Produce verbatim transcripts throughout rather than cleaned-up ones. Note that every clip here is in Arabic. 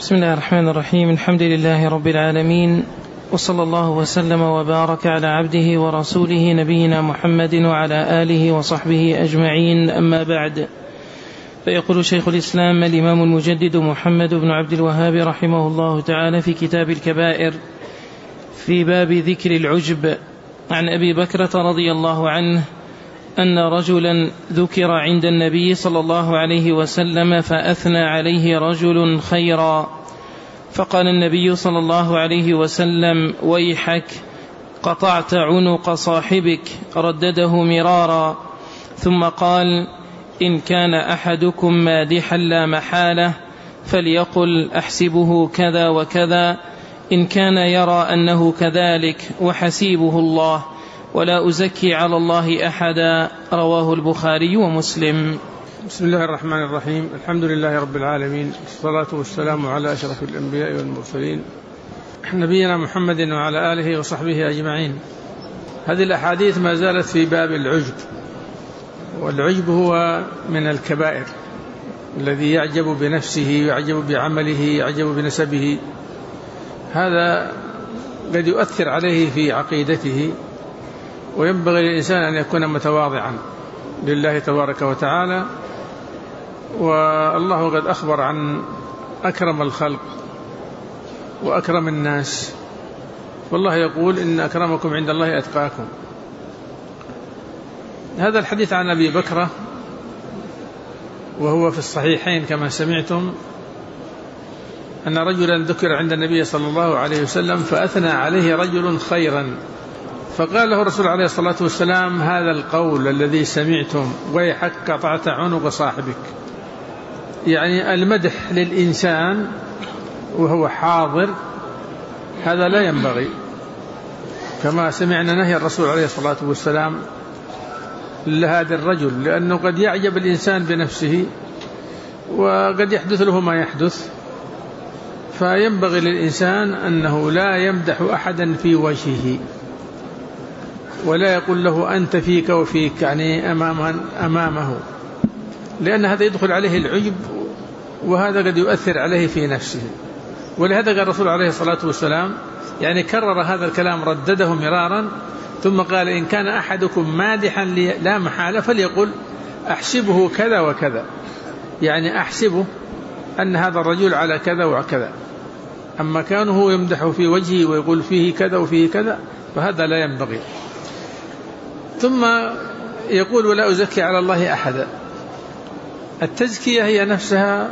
بسم الله الرحمن الرحيم. الحمد لله رب العالمين، وصلى الله وسلم وبارك على عبده ورسوله نبينا محمد وعلى آله وصحبه أجمعين، أما بعد. فيقول شيخ الإسلام الإمام المجدد محمد بن عبد الوهاب رحمه الله تعالى في كتاب الكبائر في باب ذكر العجب عن أبي بكرة رضي الله عنه أن رجلا ذكر عند النبي صلى الله عليه وسلم فأثنى عليه رجل خيرا، فقال النبي صلى الله عليه وسلم: ويحك، قطعت عنق صاحبك. ردده مرارا، ثم قال: إن كان أحدكم مادحا لا محالة فليقل أحسبه كذا وكذا، إن كان يرى أنه كذلك وحسيبه الله، ولا أزكي على الله أحدا. رواه البخاري ومسلم. بسم الله الرحمن الرحيم. الحمد لله رب العالمين، الصلاة والسلام على أشرف الأنبياء والمرسلين نبينا محمد وعلى آله وصحبه أجمعين. هذه الأحاديث ما زالت في باب العجب، والعجب هو من الكبائر الذي يعجب بنفسه، يعجب بعمله، يعجب بنسبه. هذا قد يؤثر عليه في عقيدته، وينبغي للإنسان أن يكون متواضعا لله تبارك وتعالى. والله قد أخبر عن أكرم الخلق وأكرم الناس، والله يقول: إن أكرمكم عند الله أتقاكم. هذا الحديث عن أبي بكرة وهو في الصحيحين كما سمعتم، أن رجلا ذكر عند النبي صلى الله عليه وسلم فأثنى عليه رجل خيرا، فقال له الرسول عليه الصلاة والسلام: هذا القول الذي سمعتم، ويحك قطعت عنق صاحبك. يعني المدح للإنسان وهو حاضر هذا لا ينبغي، كما سمعنا نهي الرسول عليه الصلاة والسلام لهذا الرجل، لأنه قد يعجب الإنسان بنفسه وقد يحدث له ما يحدث، فينبغي للإنسان أنه لا يمدح أحدا في وجهه، ولا يقول له أنت فيك وفيك، يعني أمامه، لأن هذا يدخل عليه العجب، وهذا قد يؤثر عليه في نفسه. ولهذا قال الرسول عليه الصلاة والسلام، يعني كرر هذا الكلام، ردده مرارا، ثم قال: إن كان أحدكم مادحا لا محالة فليقل أحسبه كذا وكذا، يعني أحسبه أن هذا الرجل على كذا وكذا. أما كانه يمدح في وجهه ويقول فيه كذا وفيه كذا فهذا لا ينبغي. ثم يقول: ولا أزكي على الله أحدا. التزكية هي نفسها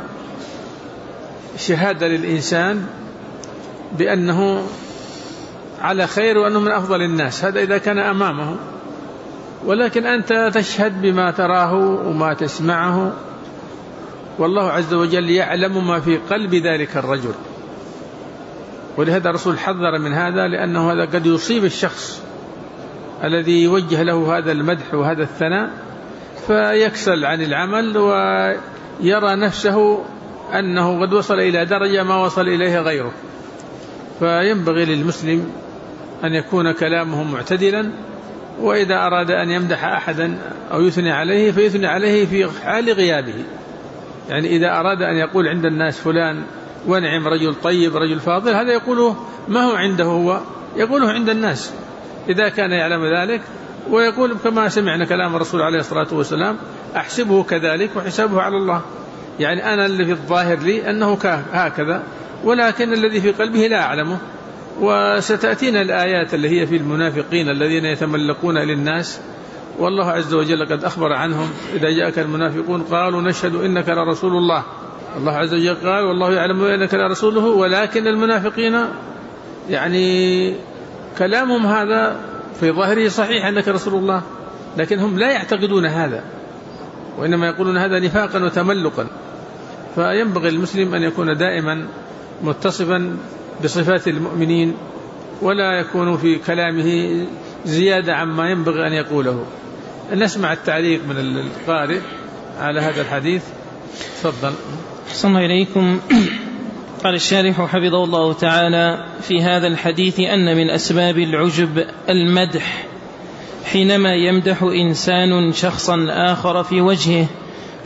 شهادة للإنسان بأنه على خير وأنه من أفضل الناس، هذا إذا كان أمامه، ولكن أنت تشهد بما تراه وما تسمعه، والله عز وجل يعلم ما في قلب ذلك الرجل. ولهذا الرسول حذر من هذا، لأنه هذا قد يصيب الشخص الذي يوجه له هذا المدح وهذا الثناء، فيكسل عن العمل ويرى نفسه أنه قد وصل إلى درجة ما وصل إليها غيره. فينبغي للمسلم أن يكون كلامه معتدلا، وإذا أراد أن يمدح أحدا أو يثني عليه فيثني عليه في حال غيابه. يعني إذا أراد أن يقول عند الناس فلان ونعم، رجل طيب، رجل فاضل، هذا يقوله ما هو عنده هو، يقوله عند الناس إذا كان يعلم ذلك. ويقول كما سمعنا كلام الرسول عليه الصلاة والسلام: أحسبه كذلك وحسابه على الله. يعني أنا اللي في الظاهر لي أنه هكذا، ولكن الذي في قلبه لا أعلمه. وستأتينا الآيات اللي هي في المنافقين الذين يتملقون للناس، والله عز وجل قد أخبر عنهم: إذا جاءك المنافقون قالوا نشهد إنك لرسول الله. الله عز وجل قال: والله يعلم إنك لرسوله، ولكن المنافقين يعني كلامهم هذا في ظاهره صحيح أنك رسول الله، لكن هم لا يعتقدون هذا، وإنما يقولون هذا نفاقا وتملقا. فينبغي المسلم أن يكون دائما متصفا بصفات المؤمنين، ولا يكون في كلامه زيادة عما ينبغي أن يقوله. نسمع التعليق من القارئ على هذا الحديث. تفضل. صلى الله إليكم. قال الشارح حفظه الله تعالى: في هذا الحديث أن من أسباب العجب المدح، حينما يمدح إنسان شخصا آخر في وجهه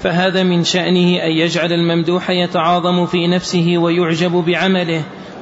فهذا من شأنه أن يجعل الممدوح يتعاظم في نفسه ويعجب بعمله،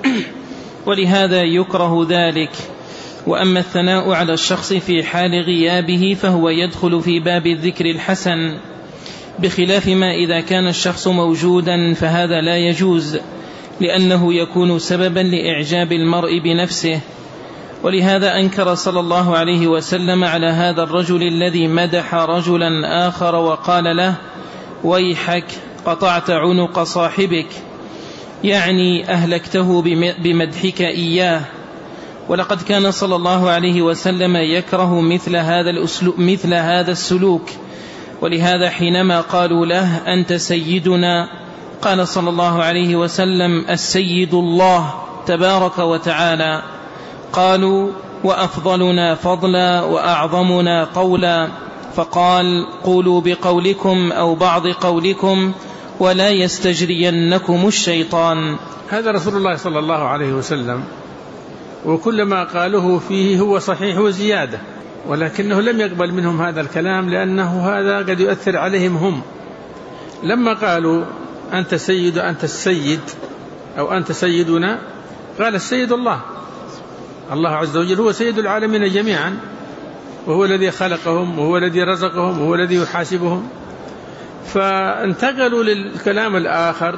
ولهذا يكره ذلك. وأما الثناء على الشخص في حال غيابه فهو يدخل في باب الذكر الحسن، بخلاف ما إذا كان الشخص موجودا فهذا لا يجوز، لأنه يكون سببا لإعجاب المرء بنفسه. ولهذا أنكر صلى الله عليه وسلم على هذا الرجل الذي مدح رجلا آخر وقال له: ويحك قطعت عنق صاحبك، يعني أهلكته بمدحك إياه. ولقد كان صلى الله عليه وسلم يكره مثل هذا الأسلوب مثل هذا السلوك، ولهذا حينما قالوا له: أنت سيدنا، قال صلى الله عليه وسلم: السيد الله تبارك وتعالى. قالوا: وأفضلنا فضلا وأعظمنا قولا، فقال: قولوا بقولكم أو بعض قولكم ولا يستجرينكم الشيطان. هذا رسول الله صلى الله عليه وسلم، وكل ما قالوه فيه هو صحيح وزيادة، ولكنه لم يقبل منهم هذا الكلام، لأنه هذا قد يؤثر عليهم هم. لما قالوا: أنت سيد أنت السيد أو أنت سيدنا، قال: السيد الله، الله عز وجل هو سيد العالمين جميعا، وهو الذي خلقهم وهو الذي رزقهم وهو الذي يحاسبهم. فانتقلوا للكلام الآخر: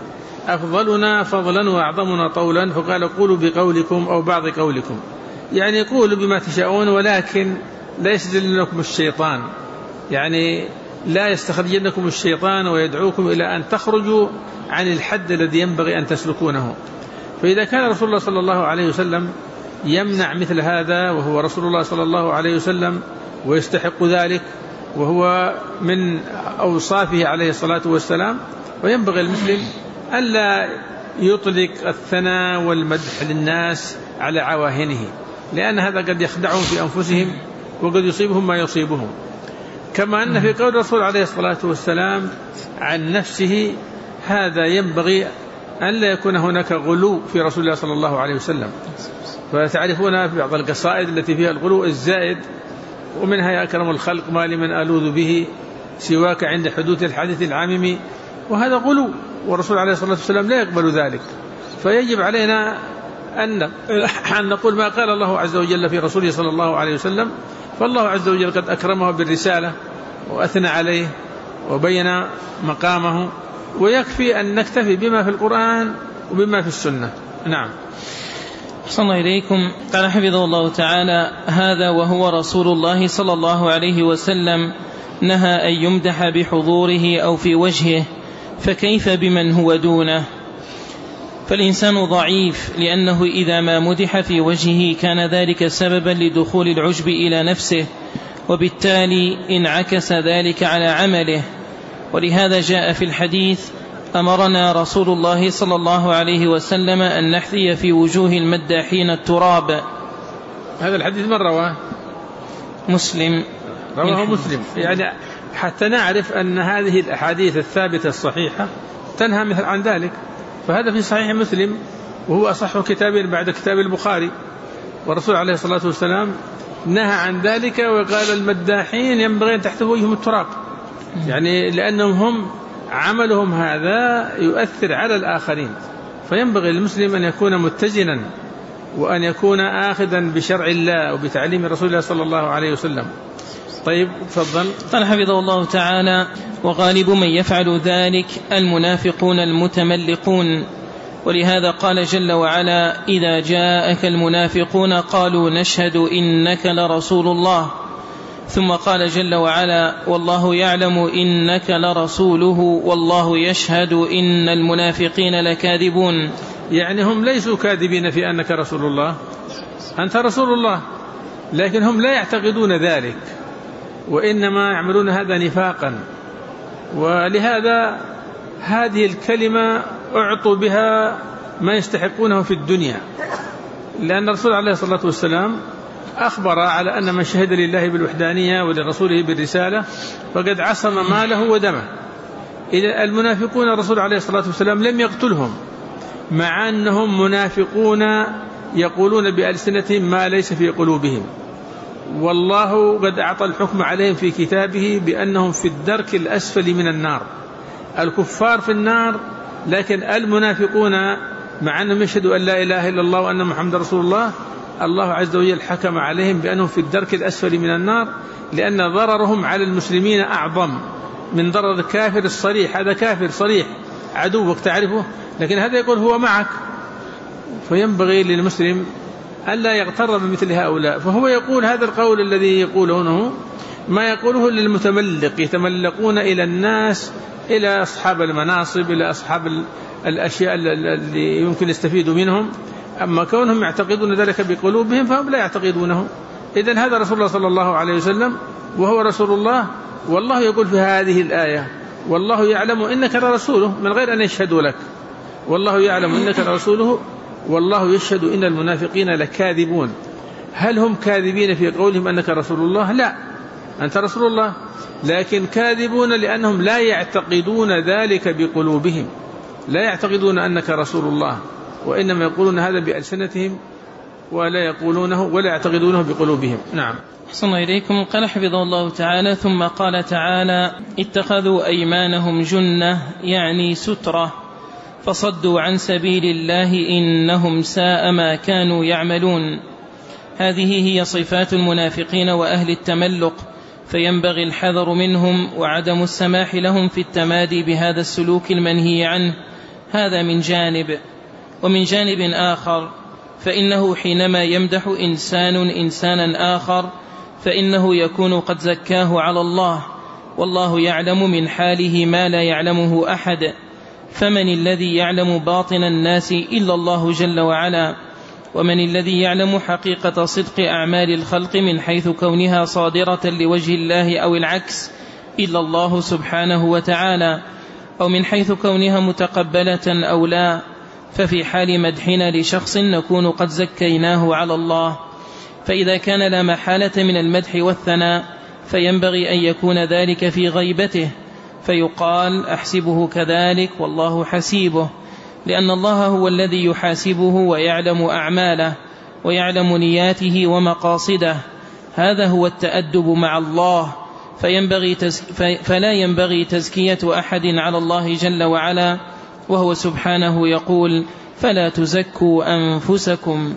أفضلنا فضلا وأعظمنا طولا، فقال: قولوا بقولكم أو بعض قولكم، يعني قولوا بما تشاءون ولكن لا يستجلنكم الشيطان، يعني لا يستخرجنكم الشيطان ويدعوكم إلى أن تخرجوا عن الحد الذي ينبغي أن تسلكونه. فإذا كان رسول الله صلى الله عليه وسلم يمنع مثل هذا، وهو رسول الله صلى الله عليه وسلم ويستحق ذلك، وهو من أوصافه عليه الصلاة والسلام، وينبغي المسلم ألا يطلق الثناء والمدح للناس على عواهنه، لأن هذا قد يخدعهم في أنفسهم وقد يصيبهم ما يصيبهم. كما أن في قول الرسول عليه الصلاة والسلام عن نفسه هذا ينبغي أن لا يكون هناك غلو في رسول الله صلى الله عليه وسلم. فتعرفون في بعض القصائد التي فيها الغلو الزائد، ومنها: يا أكرم الخلق ما لمن ألوذ به سواك عند حدوث الحدث العامم، وهذا غلو، والرسول عليه الصلاة والسلام لا يقبل ذلك. فيجب علينا أن نقول ما قال الله عز وجل في رسوله صلى الله عليه وسلم، فالله عز وجل قد أكرمه بالرسالة وأثنى عليه وبين مقامه، ويكفي أن نكتفي بما في القرآن وبما في السنة. نعم. صلى الله إليكم. قال حفظه الله تعالى: هذا وهو رسول الله صلى الله عليه وسلم نهى أن يمدح بحضوره أو في وجهه، فكيف بمن هو دونه؟ فالإنسان ضعيف، لأنه إذا ما مدح في وجهه كان ذلك سببا لدخول العجب إلى نفسه، وبالتالي انعكس ذلك على عمله. ولهذا جاء في الحديث: أمرنا رسول الله صلى الله عليه وسلم أن نحذي في وجوه المداحين التراب. هذا الحديث من رواه؟ مسلم. رواه مسلم، يعني حتى نعرف أن هذه الأحاديث الثابتة الصحيحة تنهى مثل عن ذلك. فهذا في صحيح مسلم، وهو أصح كتاب بعد كتاب البخاري، والرسول عليه الصلاة والسلام نهى عن ذلك، وقال: المداحين ينبغي أن تحت وجههم التراب، يعني لأنهم هم عملهم هذا يؤثر على الآخرين. فينبغي للمسلم أن يكون متزنا، وأن يكون آخذا بشرع الله وبتعليم رسول الله صلى الله عليه وسلم. طيب، تفضل. قال حفظه الله تعالى: وغالب من يفعل ذلك المنافقون المتملقون. ولهذا قال جل وعلا: إذا جاءك المنافقون قالوا نشهد إنك لرسول الله. ثم قال جل وعلا: والله يعلم إنك لرسوله والله يشهد إن المنافقين لكاذبون. يعني هم ليسوا كاذبين في أنك رسول الله، أنت رسول الله، لكن هم لا يعتقدون ذلك، وإنما يعملون هذا نفاقا. ولهذا هذه الكلمة أعطوا بها ما يستحقونه في الدنيا، لأن الرسول عليه الصلاة والسلام أخبر على أن من شهد لله بالوحدانية ولرسوله بالرسالة فقد عصم ماله ودمه. إذا المنافقون الرسول عليه الصلاة والسلام لم يقتلهم، مع أنهم منافقون يقولون بألسنتهم ما ليس في قلوبهم، والله قد أعطى الحكم عليهم في كتابه بأنهم في الدرك الأسفل من النار. الكفار في النار، لكن المنافقون مع أنهم يشهدوا أن لا إله إلا الله وأن محمد رسول الله، الله عز وجل حكم عليهم بأنهم في الدرك الأسفل من النار، لأن ضررهم على المسلمين أعظم من ضرر الكافر الصريح. هذا كافر صريح عدوك تعرفه، لكن هذا يقول هو معك، فينبغي للمسلم ألا يغتر بمثل هؤلاء. فهو يقول هذا القول الذي يقولونه ما يقوله للمتملق، يتملقون إلى الناس، إلى أصحاب المناصب، إلى أصحاب الأشياء اللي يمكن يستفيدوا منهم. أما كونهم يعتقدون ذلك بقلوبهم فهم لا يعتقدونه. إذن هذا رسول الله صلى الله عليه وسلم وهو رسول الله، والله يقول في هذه الآية والله يعلم إنك لرسوله من غير أن يشهدوا لك، والله يعلم إنك لرسوله والله يشهد إن المنافقين لكاذبون. هل هم كاذبين في قولهم أنك رسول الله؟ لا، أنت رسول الله، لكن كاذبون لأنهم لا يعتقدون ذلك بقلوبهم، لا يعتقدون أنك رسول الله، وإنما يقولون هذا بألسنتهم ولا يقولونه ولا يعتقدونه بقلوبهم. نعم. أحسن إليكم. قال حفظه الله تعالى: ثم قال تعالى: اتخذوا أيمانهم جنة، يعني سترة، فصدوا عن سبيل الله إنهم ساء ما كانوا يعملون. هذه هي صفات المنافقين وأهل التملق، فينبغي الحذر منهم وعدم السماح لهم في التمادي بهذا السلوك المنهي عنه. هذا من جانب. ومن جانب آخر فإنه حينما يمدح إنسان إنسانا آخر فإنه يكون قد زكاه على الله، والله يعلم من حاله ما لا يعلمه أحد. فمن الذي يعلم باطن الناس إلا الله جل وعلا؟ ومن الذي يعلم حقيقة صدق أعمال الخلق من حيث كونها صادرة لوجه الله أو العكس إلا الله سبحانه وتعالى، أو من حيث كونها متقبلة أو لا؟ ففي حال مدحنا لشخص نكون قد زكيناه على الله. فإذا كان لا محالة من المدح والثناء فينبغي أن يكون ذلك في غيبته، فيقال: أحسبه كذلك والله حسيبه، لأن الله هو الذي يحاسبه ويعلم أعماله ويعلم نياته ومقاصده. هذا هو التأدب مع الله. فينبغي تز... فلا ينبغي تزكية أحد على الله جل وعلا، وهو سبحانه يقول: فلا تزكوا أنفسكم.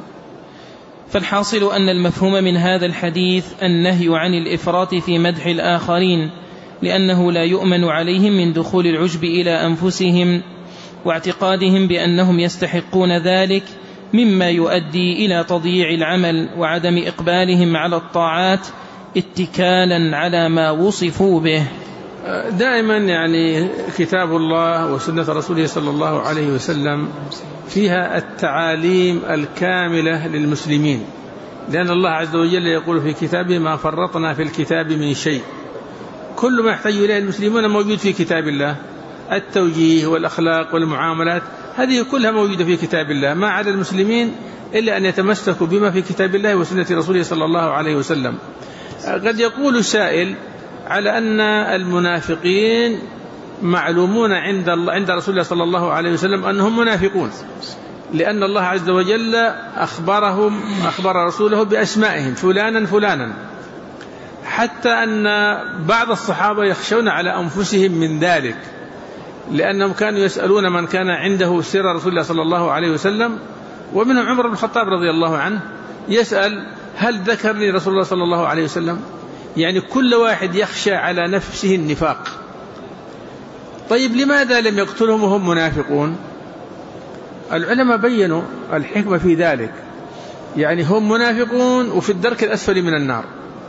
فالحاصل أن المفهوم من هذا الحديث النهي عن الإفراط في مدح الآخرين، لأنه لا يؤمن عليهم من دخول العجب إلى أنفسهم واعتقادهم بأنهم يستحقون ذلك، مما يؤدي إلى تضييع العمل وعدم إقبالهم على الطاعات اتكالا على ما وصفوا به. دائما يعني كتاب الله وسنة رسوله صلى الله عليه وسلم فيها التعاليم الكاملة للمسلمين، لأن الله عز وجل يقول في كتابه: ما فرطنا في الكتاب من شيء. كل ما يحتاج إليه المسلمون موجود في كتاب الله، التوجيه والأخلاق والمعاملات هذه كلها موجودة في كتاب الله، ما على المسلمين إلا أن يتمسكوا بما في كتاب الله وسنة رسوله صلى الله عليه وسلم. قد يقول سائل على أن المنافقين معلومون عند الله عند رسول الله صلى الله عليه وسلم أنهم منافقون، لأن الله عز وجل أخبرهم أخبر رسوله بأسمائهم فلانا فلانا، حتى أن بعض الصحابة يخشون على أنفسهم من ذلك، لأنهم كانوا يسألون من كان عنده سر رسول الله صلى الله عليه وسلم، ومنهم عمر بن الخطاب رضي الله عنه يسأل: هل ذكرني رسول الله صلى الله عليه وسلم؟ يعني كل واحد يخشى على نفسه النفاق. طيب لماذا لم يقتلهم وهم منافقون؟ العلماء بيّنوا الحكمة في ذلك، يعني هم منافقون وفي الدرك الأسفل من النار،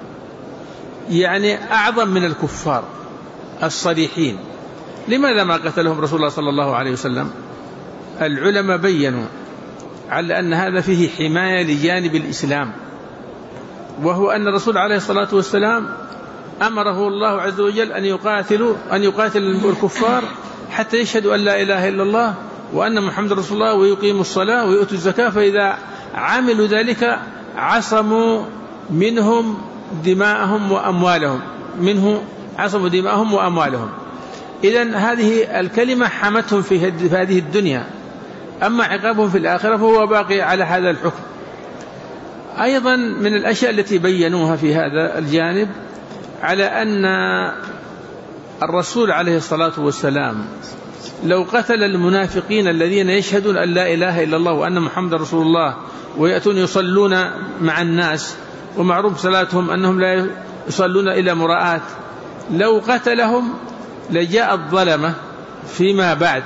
يعني أعظم من الكفار الصريحين. لماذا ما قتلهم رسول الله صلى الله عليه وسلم؟ العلماء بيّنوا على أن هذا فيه حماية لجانب الإسلام، وهو أن الرسول عليه الصلاة والسلام أمره الله عز وجل أن يقاتلوا أن يقاتل الكفار حتى يشهدوا أن لا إله إلا الله وأن محمد رسول الله ويقيموا الصلاة ويؤتوا الزكاة، فإذا عملوا ذلك عصموا منهم دماءهم وأموالهم منه عصموا دماءهم وأموالهم. إذن هذه الكلمة حمتهم في هذه الدنيا، أما عقابهم في الآخرة فهو باقي على هذا الحكم. أيضا من الأشياء التي بينوها في هذا الجانب على أن الرسول عليه الصلاة والسلام لو قتل المنافقين الذين يشهدون أن لا إله إلا الله وأن محمد رسول الله ويأتون يصلون مع الناس ومعروف صلاتهم أنهم لا يصلون إلى مراءات، لو قتلهم لجاء الظلمة فيما بعد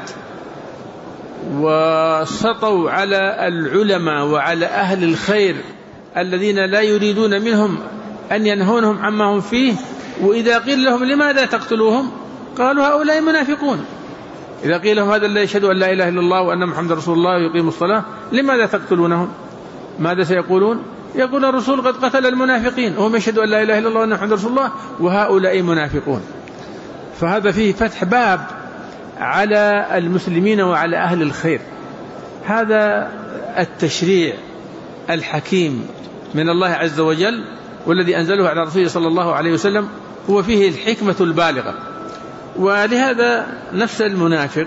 وسطوا على العلماء وعلى أهل الخير الذين لا يريدون منهم أن ينهونهم عما هم فيه، وإذا قيل لهم لماذا تقتلوهم قالوا هؤلاء منافقون. إذا قيل لهم هذا الذي يشهد أن لا إله إلا الله وأن محمد رسول الله ويقيم الصلاة لماذا تقتلونهم؟ ماذا سيقولون؟ يقول الرسول قد قتل المنافقين وهم يشهدوا أن لا إله إلا الله وأن محمد رسول الله وهؤلاء منافقون. فهذا فيه فتح باب على المسلمين وعلى أهل الخير. هذا التشريع الحكيم من الله عز وجل والذي أنزله على رسوله صلى الله عليه وسلم هو فيه الحكمة البالغة. ولهذا نفس المنافق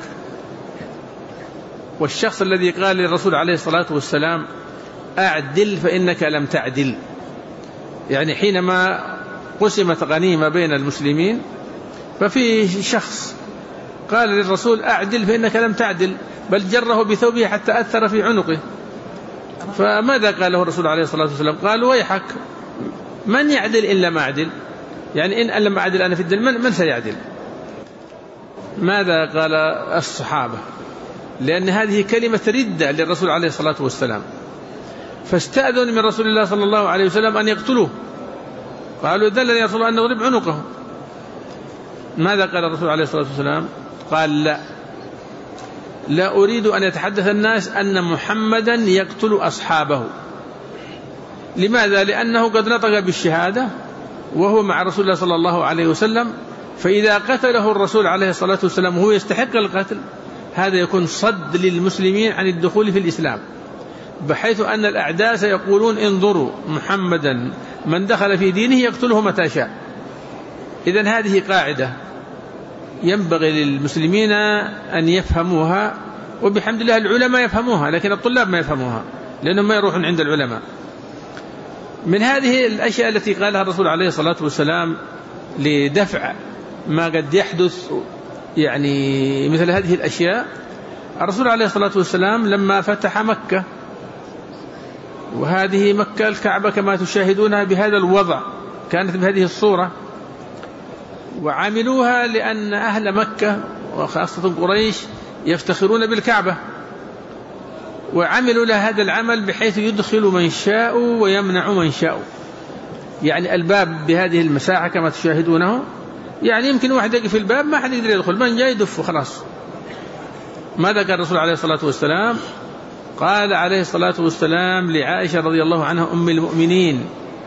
والشخص الذي قال للرسول عليه الصلاة والسلام أعدل فإنك لم تعدل، يعني حينما قسمت غنيمة بين المسلمين ففي شخص قال للرسول أعدل فإنك لم تعدل، بل جره بثوبه حتى أثر في عنقه. فماذا قال له الرسول عليه الصلاة والسلام؟ قال ويحك، من يعدل إلا ما أعدل؟ يعني إن لم أعدل أنا في الدين من, من سيعدل؟ ماذا قال الصحابة؟ لأن هذه كلمة ردة للرسول عليه الصلاة والسلام، فاستأذن من رسول الله صلى الله عليه وسلم أن يقتلوه. قالوا دلني يا رسول الله أن نضرب عنقه. ماذا قال الرسول عليه الصلاة والسلام؟ قال لا لا أريد أن يتحدث الناس أن محمدا يقتل أصحابه. لماذا؟ لأنه قد نطق بالشهادة وهو مع رسول الله صلى الله عليه وسلم، فإذا قتله الرسول عليه الصلاة والسلام وهو يستحق القتل هذا يكون صد للمسلمين عن الدخول في الإسلام، بحيث أن الأعداء سيقولون انظروا محمدا من دخل في دينه يقتله متى شاء. إذن هذه قاعدة ينبغي للمسلمين أن يفهموها، وبحمد الله العلماء يفهموها لكن الطلاب ما يفهموها لأنهم ما يروحون عند العلماء. من هذه الأشياء التي قالها الرسول عليه الصلاة والسلام لدفع ما قد يحدث يعني مثل هذه الأشياء، الرسول عليه الصلاة والسلام لما فتح مكة، وهذه مكة الكعبة كما تشاهدونها بهذا الوضع كانت بهذه الصورة، وعملوها لأن أهل مكة وخاصة قريش يفتخرون بالكعبة، وعملوا لها هذا العمل بحيث يدخل من شاء ويمنع من شاء. يعني الباب بهذه المساحة كما تشاهدونه، يعني يمكن واحد يقف في الباب ما حد يقدر يدخل، من جاي يدف خلاص. ماذا قال الرسول عليه الصلاة والسلام؟ قال عليه الصلاة والسلام لعائشة رضي الله عنها أم المؤمنين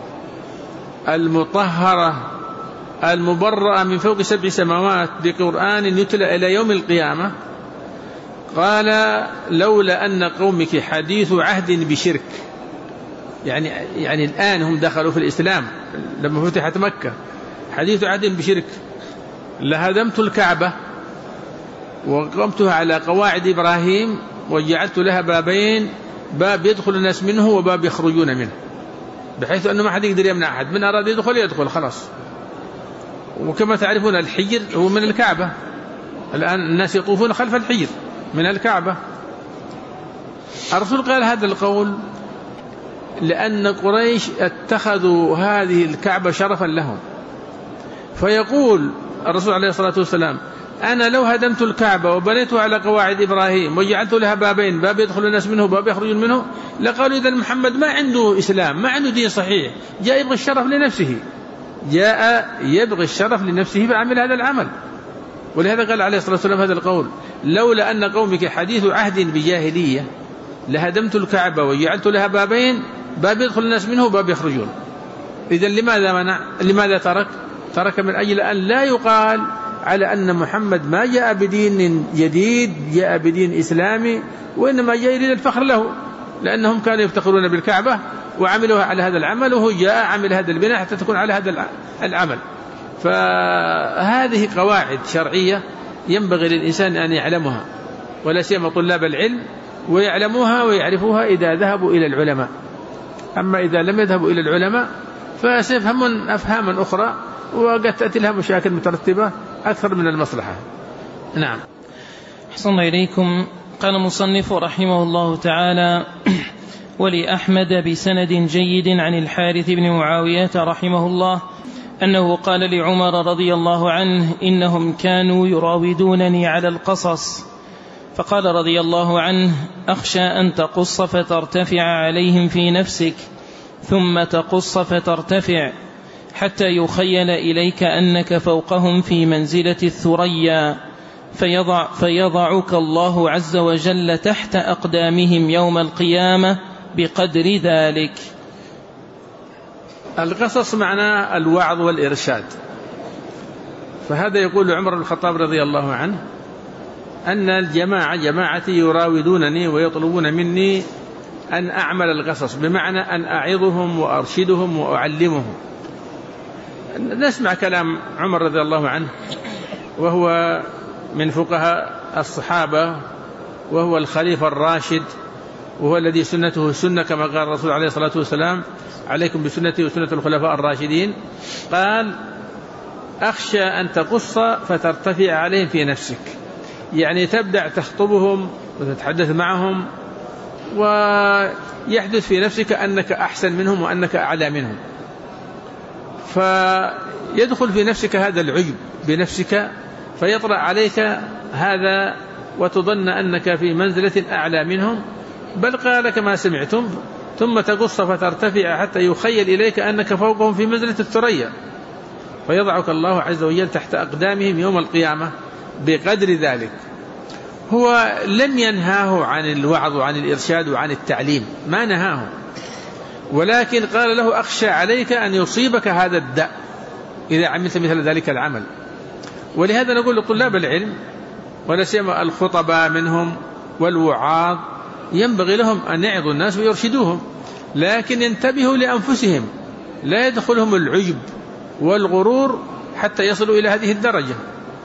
المطهرة المبرأة من فوق سبع سماوات بقرآن يتلى إلى يوم القيامة، قال لولا أن قومك حديث عهد بشرك، يعني يعني الآن هم دخلوا في الإسلام لما فتحت مكة، حديث عهد بشرك لهدمت الكعبة وقمتها على قواعد إبراهيم وجعلت لها بابين، باب يدخل الناس منه وباب يخرجون منه، بحيث أنه ما حد يقدر يمنع أحد، من أراد يدخل يدخل خلاص. وكما تعرفون الحجر هو من الكعبة، الآن الناس يطوفون خلف الحجر من الكعبة. الرسول قال هذا القول لأن قريش اتخذوا هذه الكعبة شرفا لهم، فيقول الرسول عليه الصلاة والسلام أنا لو هدمت الكعبة وبنيتها على قواعد إبراهيم وجعلت لها بابين، باب يدخل الناس منه وباب يخرجون منه، لقالوا إذا محمد ما عنده إسلام، ما عنده دين صحيح، جاء يبغي الشرف لنفسه، جاء يبغي الشرف لنفسه فعمل هذا العمل. ولهذا قال عليه الصلاة والسلام هذا القول لولا أن قومك حديث عهد بجاهلية لهدمت الكعبة وجعلت لها بابين، باب يدخل الناس منه وباب يخرجون. إذن لماذا منع؟ لماذا ترك؟ ترك من أجل أن لا يقال على أن محمد ما جاء بدين جديد، جاء بدين إسلامي، وإنما جاء إلى الفخر له، لأنهم كانوا يفتخرون بالكعبة وعملوها على هذا العمل، وهو جاء عمل هذا البناء حتى تكون على هذا العمل. فهذه قواعد شرعية ينبغي للإنسان أن يعلمها، ولا سيما طلاب العلم، ويعلموها ويعرفوها إذا ذهبوا إلى العلماء. أما إذا لم يذهبوا إلى العلماء فسيفهمون أفهاما أخرى وقد تأتي لها مشاكل مترتبة أكثر من المصلحة. نعم. أحسن إليكم. قال مصنف رحمه الله تعالى: ولأحمد بسند جيد عن الحارث بن معاوية رحمه الله أنه قال لعمر رضي الله عنه: إنهم كانوا يراودونني على القصص، فقال رضي الله عنه: أخشى أن تقص فترتفع عليهم في نفسك، ثم تقص فترتفع حتى يخيل إليك أنك فوقهم في منزلة الثريا، فيضع فيضعك الله عز وجل تحت أقدامهم يوم القيامة بقدر ذلك. القصص معناه الوعظ والإرشاد. فهذا يقول عمر بن الخطاب رضي الله عنه أن الجماعة جماعتي يراودونني ويطلبون مني أن أعمل القصص، بمعنى أن أعظهم وأرشدهم وأعلمهم. نسمع كلام عمر رضي الله عنه، وهو من فقهاء الصحابة، وهو الخليفة الراشد، وهو الذي سنته سنة كما قال الرسول عليه الصلاة والسلام: عليكم بسنتي وسنة الخلفاء الراشدين. قال: أخشى أن تقص فترتفع عليهم في نفسك، يعني تبدأ تخطبهم وتتحدث معهم ويحدث في نفسك أنك أحسن منهم وأنك أعلى منهم، فيدخل في نفسك هذا العجب بنفسك، فيطرأ عليك هذا وتظن أنك في منزلة أعلى منهم. بل قال كما سمعتم: ثم تقص فترتفع حتى يخيل إليك أنك فوقهم في منزلة الثريا، فيضعك الله عز وجل تحت أقدامهم يوم القيامة بقدر ذلك. هو لم ينهاه عن الوعظ وعن الإرشاد وعن التعليم، ما نهاه، ولكن قال له: أخشى عليك أن يصيبك هذا الداء إذا عملت مثل ذلك العمل. ولهذا نقول لطلاب العلم ولا سيما الخطباء منهم والوعاظ، ينبغي لهم أن يعظوا الناس ويرشدوهم، لكن ينتبهوا لأنفسهم، لا يدخلهم العجب والغرور حتى يصلوا إلى هذه الدرجة،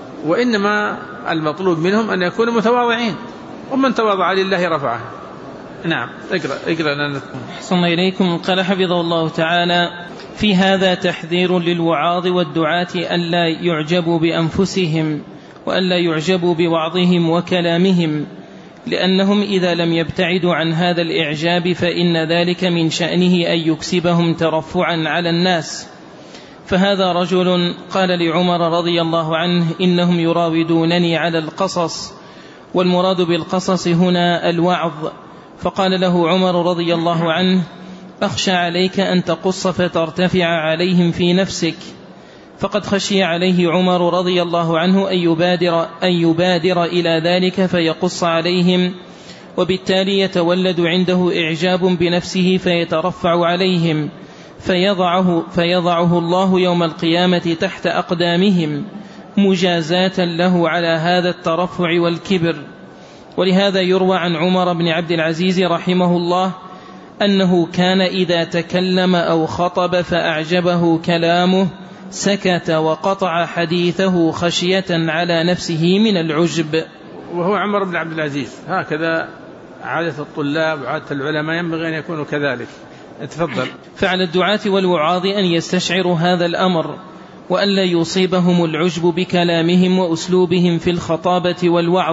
وإنما المطلوب منهم أن يكونوا متواضعين، ومن تواضع لله رفعه. نعم. اقرأ اقرأ لنا. أحسن إليكم. قال حفظه الله تعالى: في هذا تحذير للوعاظ والدعاة ألا يعجبوا بأنفسهم وألا يعجبوا بوعظهم وكلامهم، لأنهم إذا لم يبتعدوا عن هذا الإعجاب فإن ذلك من شأنه أن يكسبهم ترفعا على الناس. فهذا رجل قال لعمر رضي الله عنه: إنهم يراودونني على القصص، والمراد بالقصص هنا الوعظ. فقال له عمر رضي الله عنه: أخشى عليك أن تقص فترتفع عليهم في نفسك. فقد خشي عليه عمر رضي الله عنه أن يبادر, أن يبادر إلى ذلك فيقص عليهم، وبالتالي يتولد عنده إعجاب بنفسه فيترفع عليهم، فيضعه, فيضعه الله يوم القيامة تحت أقدامهم مجازاة له على هذا الترفع والكبر. ولهذا يروى عن عمر بن عبد العزيز رحمه الله أنه كان إذا تكلم أو خطب فأعجبه كلامه سكت وقطع حديثه خشية على نفسه من العجب. وهو عمر بن عبد العزيز، هكذا عادة الطلاب وعادة العلماء ينبغي أن يكونوا كذلك. اتفضل. فعلى الدعاة والوعاظ أن يستشعروا هذا الأمر، وألا يصيبهم العجب بكلامهم وأسلوبهم في الخطابة والوعظ،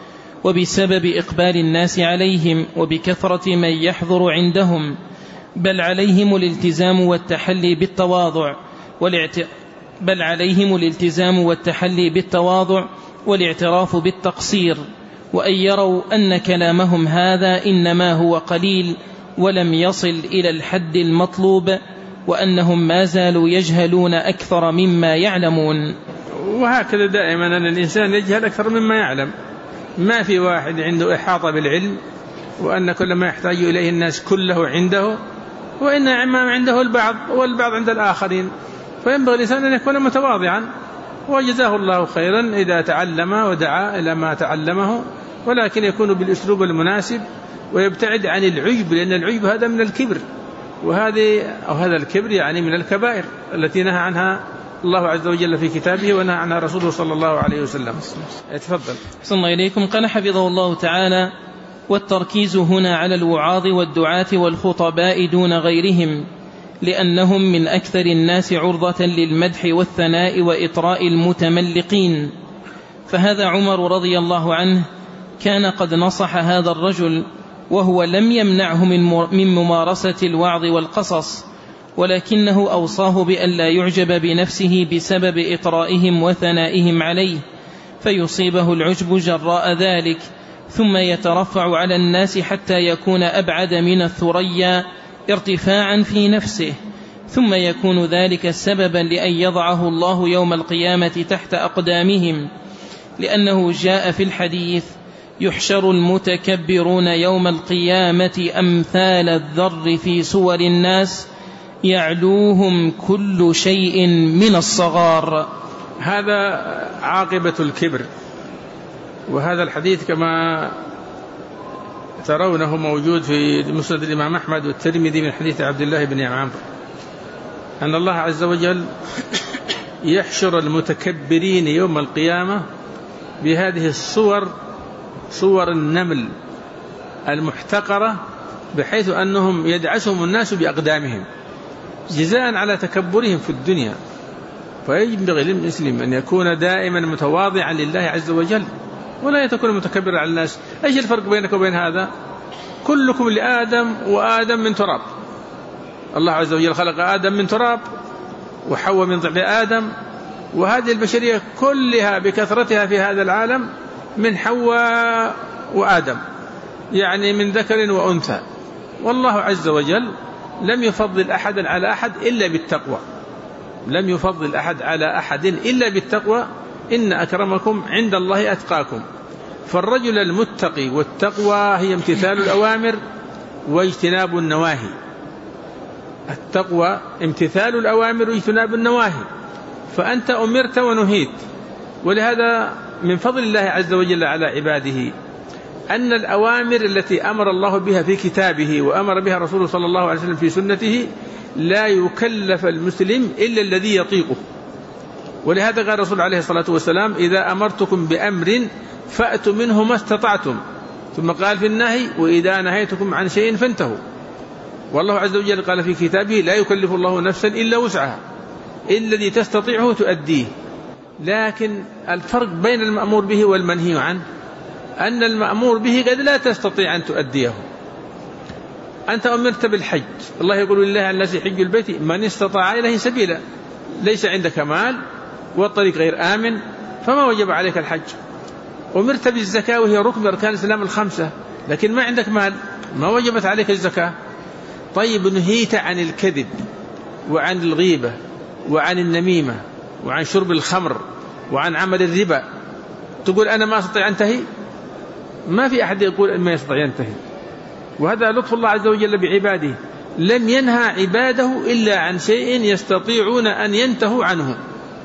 وبسبب إقبال الناس عليهم وبكثرة من يحضر عندهم، بل عليهم الالتزام والتحلي بالتواضع والاعت... بل عليهم الالتزام والتحلي بالتواضع والاعتراف بالتقصير، وأن يروا أن كلامهم هذا إنما هو قليل ولم يصل إلى الحد المطلوب، وأنهم ما زالوا يجهلون أكثر مما يعلمون. وهكذا دائما أن الإنسان يجهل أكثر مما يعلم، ما في واحد عنده إحاطة بالعلم وأن كل ما يحتاج إليه الناس كله عنده، وإن عمام عنده البعض والبعض عند الآخرين. فينبغي الإنسان أن يكون متواضعا، وجزاه الله خيرا إذا تعلم ودعا إلى ما تعلمه، ولكن يكون بالأسلوب المناسب ويبتعد عن العجب، لأن العجب هذا من الكبر، وهذه أو هذا الكبر يعني من الكبائر التي نهى عنها الله عز وجل في كتابه ونهى عنها رسوله صلى الله عليه وسلم. اتفضل. صلى الله إليكم. قال حفظه الله تعالى: والتركيز هنا على الوعاظ والدعاة والخطباء دون غيرهم، لأنهم من أكثر الناس عرضة للمدح والثناء وإطراء المتملقين. فهذا عمر رضي الله عنه كان قد نصح هذا الرجل، وهو لم يمنعه من ممارسة الوعظ والقصص، ولكنه أوصاه بأن لا يعجب بنفسه بسبب إطرائهم وثنائهم عليه، فيصيبه العجب جراء ذلك، ثم يترفع على الناس حتى يكون أبعد من الثريا ارتفاعا في نفسه، ثم يكون ذلك سببا لأن يضعه الله يوم القيامة تحت أقدامهم، لأنه جاء في الحديث: يحشر المتكبرون يوم القيامة أمثال الذر في صور الناس يعلوهم كل شيء من الصغار. هذا عاقبة الكبر. وهذا الحديث كما ترونه موجود في مسند الإمام أحمد والترمذي من حديث عبد الله بن عمرو أن الله عز وجل يحشر المتكبرين يوم القيامة بهذه الصور، صور النمل المحتقرة، بحيث أنهم يدعسهم الناس بأقدامهم جزاء على تكبرهم في الدنيا. فينبغي للمسلم أن يكون دائما متواضعا لله عز وجل، ولا يكون متكبرا على الناس. ايش الفرق بينك وبين هذا؟ كلكم لآدم، وآدم من تراب. الله عز وجل خلق آدم من تراب، وحواء من ضعف آدم، وهذه البشرية كلها بكثرتها في هذا العالم من حواء وآدم، يعني من ذكر وأنثى. والله عز وجل لم يفضل أحدا على أحد إلا بالتقوى، لم يفضل أحد على أحد إلا بالتقوى، إن أكرمكم عند الله أتقاكم. فالرجل المتقي، والتقوى هي امتثال الأوامر واجتناب النواهي. التقوى امتثال الأوامر واجتناب النواهي، فأنت أمرت ونهيت. ولهذا من فضل الله عز وجل على عباده أن الأوامر التي أمر الله بها في كتابه وأمر بها رسوله صلى الله عليه وسلم في سنته لا يكلف المسلم إلا الذي يطيقه. ولهذا قال الرسول عليه الصلاة والسلام: إذا أمرتكم بأمر فأتوا منه ما استطعتم. ثم قال في النهي: وإذا نهيتكم عن شيء فانتهوا. والله عز وجل قال في كتابه: لا يكلف الله نفسا إلا وسعها، الذي تستطيعه تؤديه. لكن الفرق بين المأمور به والمنهي عنه أن المأمور به قد لا تستطيع أن تؤديه. أنت أمرت بالحج، الله يقول: لله على الناس حج البيت من استطاع إليه سبيلا. ليس عندك مال والطريق غير آمن فما وجب عليك الحج. أمرت بالزكاة وهي ركن من أركان الإسلام الخمسة، لكن ما عندك مال ما وجبت عليك الزكاة. طيب، نهيت عن الكذب وعن الغيبة وعن النميمة وعن شرب الخمر وعن عمل الربا، تقول أنا ما أستطيع أنتهي؟ ما في أحد يقول ما يستطيع ينتهي. وهذا لطف الله عز وجل بعباده، لم ينهى عباده إلا عن شيء يستطيعون أن ينتهوا عنه.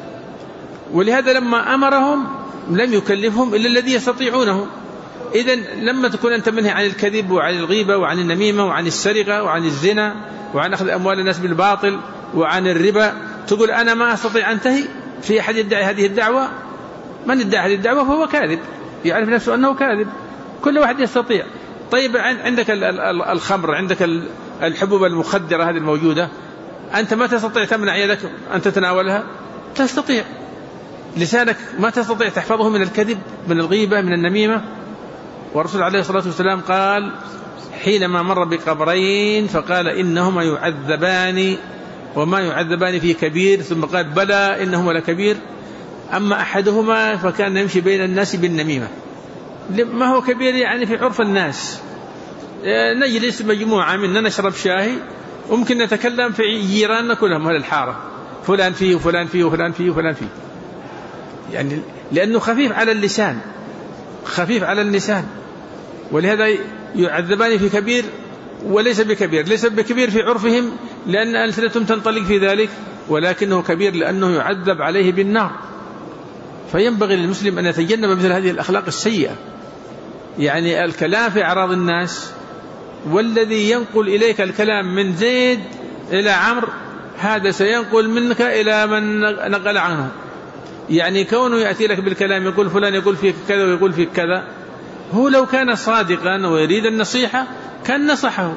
ولهذا لما أمرهم لم يكلفهم إلا الذي يستطيعونه. إذن لما تكون أنت منهي عن الكذب وعن الغيبة وعن النميمة وعن السرقة وعن الزنا وعن أخذ أموال الناس بالباطل وعن الربا، تقول أنا ما أستطيع أنتهي؟ في أحد يدعي هذه الدعوة؟ من يدعي هذه الدعوة فهو كاذب، يعرف نفسه أنه كاذب. كل واحد يستطيع. طيب، عندك الخمر، عندك الحبوب المخدرة هذه الموجودة، أنت ما تستطيع تمنع يدك أن تتناولها؟ تستطيع. لسانك ما تستطيع تحفظه من الكذب، من الغيبة، من النميمة. والرسول عليه الصلاة والسلام قال حينما مر بقبرين فقال: إنهما يعذبان وما يعذبان في كبير، ثم قال: بلى إنهما لكبير، أما أحدهما فكان يمشي بين الناس بالنميمة. ما هو كبير يعني في عرف الناس، نجلس مجموعة منا نشرب شاهي وممكن نتكلم في جيراننا كلهم أهل الحارة، فلان فيه وفلان فيه وفلان فيه وفلان فيه، يعني لأنه خفيف على اللسان، خفيف على اللسان. ولهذا يعذبان في كبير وليس بكبير، ليس بكبير في عرفهم لأن ألسنتهم تنطلق في ذلك، ولكنه كبير لأنه يعذب عليه بالنار. فينبغي للمسلم أن يتجنب مثل هذه الأخلاق السيئة، يعني الكلام في أعراض الناس. والذي ينقل إليك الكلام من زيد إلى عمرو هذا سينقل منك إلى من نقل عنه. يعني كونه يأتي لك بالكلام يقول فلان يقول فيك كذا ويقول فيك كذا، هو لو كان صادقا ويريد النصيحة كان نصحه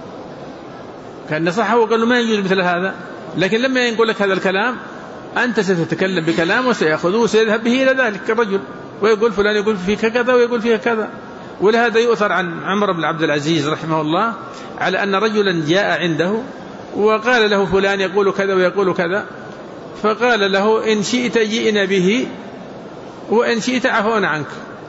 كان نصحه وقال له ما يجوز مثل هذا. لكن لما يقول لك هذا الكلام أنت ستتكلم بكلام وسيأخذه وسيذهب به إلى ذلك الرجل ويقول فلان يقول فيك كذا ويقول فيك كذا. ولهذا يؤثر عن عمر بن عبد العزيز رحمه الله على أن رجلا جاء عنده وقال له فلان يقول كذا ويقول كذا، فقال له إن شئت جئنا به وإن شئت عفونا عنك.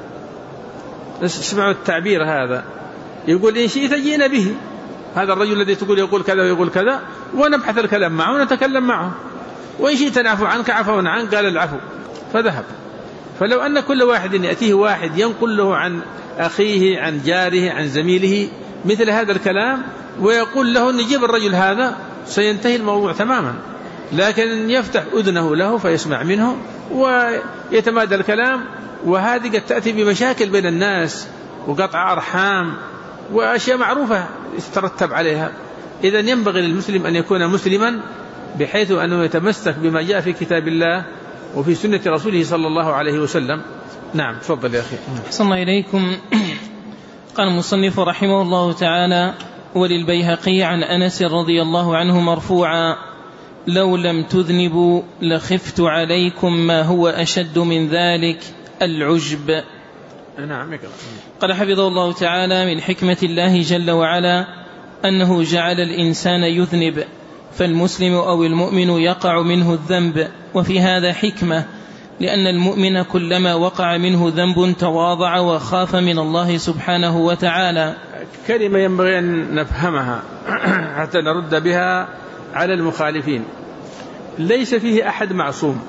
اسمعوا التعبير هذا، يقول إن شئت جئنا به، هذا الرجل الذي تقول يقول كذا ويقول كذا، ونبحث الكلام معه ونتكلم معه، وإن شئت نعفو عنك عفونا عنك. قال العفو فذهب. فلو أن كل واحد يأتيه واحد ينقل له عن أخيه عن جاره عن زميله مثل هذا الكلام ويقول له نجيب الرجل هذا سينتهي الموضوع تماما. لكن يفتح أذنه له فيسمع منه ويتمادى الكلام، وهذه قد تأتي بمشاكل بين الناس وقطع أرحام وأشياء معروفة يترتب عليها. إذن ينبغي للمسلم أن يكون مسلما بحيث أنه يتمسك بما جاء في كتاب الله وفي سنة رسوله صلى الله عليه وسلم. نعم تفضل يا أخي. أحسن الله إليكم. قال المصنف رحمه الله تعالى: وللبيهقي عن أنس رضي الله عنه مرفوعا: لو لم تذنبوا لخفت عليكم ما هو أشد من ذلك، العجب. نعم. قال حفظه الله تعالى: من حكمة الله جل وعلا أنه جعل الإنسان يذنب، فالمسلم أو المؤمن يقع منه الذنب، وفي هذا حكمة، لأن المؤمن كلما وقع منه ذنب تواضع وخاف من الله سبحانه وتعالى. كلمة ينبغي أن نفهمها حتى نرد بها على المخالفين: ليس فيه أحد معصوم،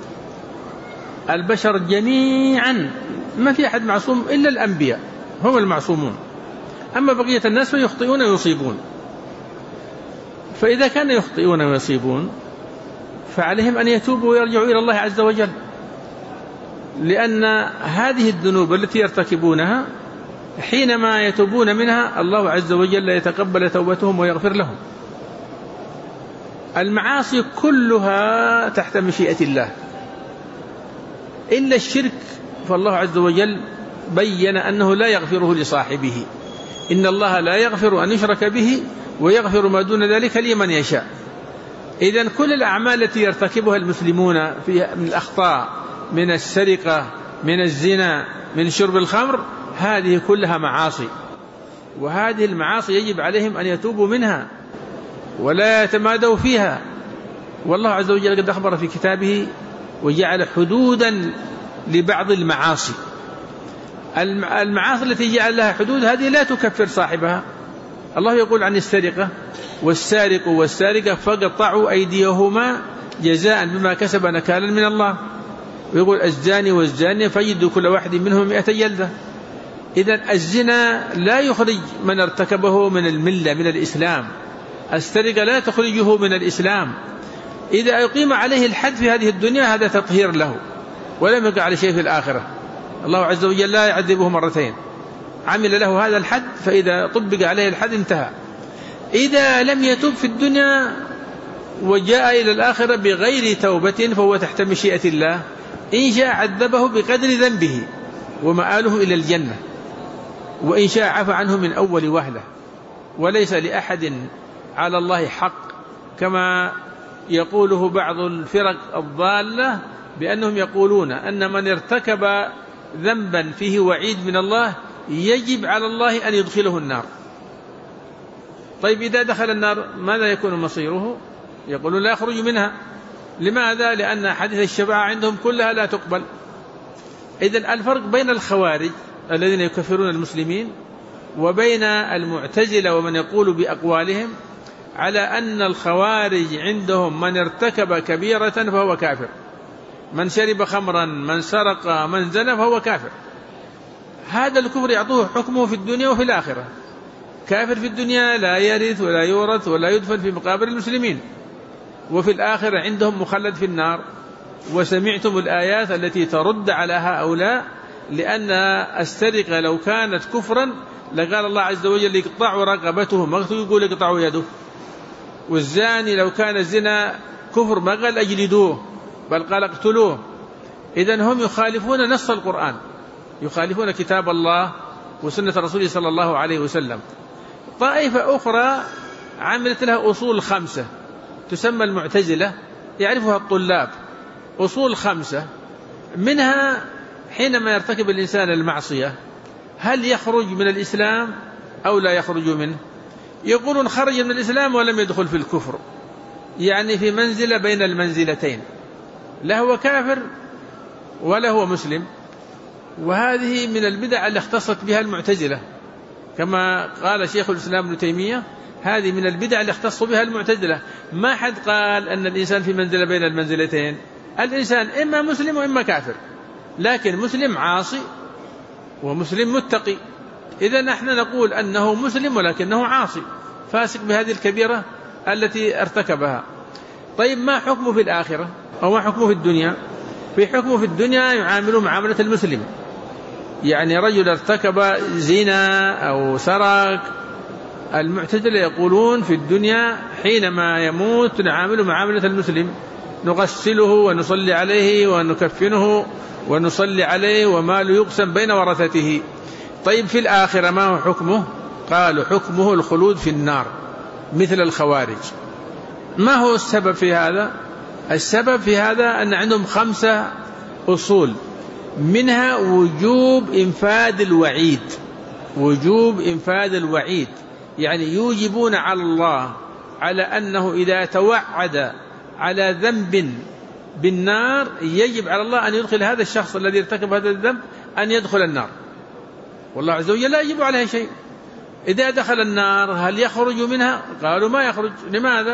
البشر جميعا ما في أحد معصوم إلا الأنبياء هم المعصومون، أما بقية الناس فيخطئون ويصيبون. فإذا كانوا يخطئون ويصيبون فعليهم أن يتوبوا ويرجعوا إلى الله عز وجل، لأن هذه الذنوب التي يرتكبونها حينما يتوبون منها الله عز وجل يتقبل توبتهم ويغفر لهم. المعاصي كلها تحت مشيئة الله إلا الشرك، فالله عز وجل بين أنه لا يغفره لصاحبه، إن الله لا يغفر أن يشرك به ويغفر ما دون ذلك لمن يشاء. إذن كل الأعمال التي يرتكبها المسلمون في من الأخطاء، من السرقة، من الزنا، من شرب الخمر، هذه كلها معاصي، وهذه المعاصي يجب عليهم أن يتوبوا منها ولا يتمادوا فيها. والله عز وجل قد أخبر في كتابه وجعل حدودا لبعض المعاصي. المعاصي التي جعل لها حدود هذه لا تكفر صاحبها. الله يقول عن السرقة: والسارق والسارقة فاقطعوا أيديهما جزاء بما كسب نكالا من الله. ويقول: الزاني والزانية فجلدوا كل واحد منهم مئة جلدة. إذن الزنا لا يخرج من ارتكبه من الملة من الإسلام، السرقة لا تخرجه من الإسلام. إذا يقيم عليه الحد في هذه الدنيا هذا تطهير له ولم يقع على شيء في الآخرة. الله عز وجل لا يعذبه مرتين، عمل له هذا الحد فإذا طبق عليه الحد انتهى. إذا لم يتوب في الدنيا وجاء إلى الآخرة بغير توبة فهو تحت مشيئة الله، إن شاء عذبه بقدر ذنبه ومآله إلى الجنة، وإن شاء عفى عنه من أول وهلة. وليس لأحد على الله حق كما يقوله بعض الفرق الضالة، بأنهم يقولون أن من ارتكب ذنبا فيه وعيد من الله يجب على الله أن يدخله النار. طيب إذا دخل النار ماذا يكون مصيره؟ يقولون لا يخرج منها. لماذا؟ لأن حديث الشفاعة عندهم كلها لا تقبل. إذن الفرق بين الخوارج الذين يكفرون المسلمين وبين المعتزلة ومن يقول بأقوالهم على أن الخوارج عندهم من ارتكب كبيرة فهو كافر، من شرب خمرا، من سرق، من زنى فهو كافر. هذا الكفر يعطوه حكمه في الدنيا وفي الآخرة. كافر في الدنيا لا يرث ولا يورث ولا يدفن في مقابر المسلمين، وفي الآخرة عندهم مخلد في النار. وسمعتم الآيات التي ترد على هؤلاء، لأن السرقة لو كانت كفرا لقال الله عز وجل يقطعوا رقبته، ما يقول يقطعوا يده. والزاني لو كان الزنا كفر ما قال أجلدوه بل قال اقتلوه. إذن هم يخالفون نص القرآن، يخالفون كتاب الله وسنة رسوله صلى الله عليه وسلم. طائفة أخرى عملت لها أصول خمسة تسمى المعتزلة، يعرفها الطلاب، أصول خمسة، منها حينما يرتكب الإنسان المعصية هل يخرج من الإسلام أو لا يخرج منه؟ يقولون خرج من الإسلام ولم يدخل في الكفر، يعني في منزلة بين المنزلتين، لا هو كافر ولا هو مسلم. وهذه من البدع اللي اختصت بها المعتزلة، كما قال شيخ الإسلام ابن تيمية هذه من البدع اللي اختصوا بها المعتزلة. ما حد قال أن الإنسان في منزلة بين المنزلتين، الإنسان إما مسلم وإما كافر، لكن مسلم عاصي ومسلم متقي. إذا نحن نقول أنه مسلم ولكنه عاصي فاسق بهذه الكبيرة التي ارتكبها. طيب ما حكمه في الآخرة أو ما حكمه في الدنيا؟ في حكمه في الدنيا يعامله معاملة المسلم، يعني رجل ارتكب زنا أو سرق، المعتزلة يقولون في الدنيا حينما يموت نعامله معاملة المسلم، نغسله ونصلي عليه ونكفنه ونصلي عليه وماله يقسم بين ورثته. طيب في الآخرة ما هو حكمه؟ قالوا حكمه الخلود في النار مثل الخوارج. ما هو السبب في هذا؟ السبب في هذا أن عندهم خمسة أصول، منها وجوب إنفاذ الوعيد، وجوب إنفاذ الوعيد، يعني يوجبون على الله على أنه إذا توعد على ذنب بالنار يجب على الله أن يدخل هذا الشخص الذي ارتكب هذا الذنب أن يدخل النار، والله عز وجل لا يجب عليه شيء. إذا دخل النار هل يخرج منها؟ قالوا ما يخرج. لماذا؟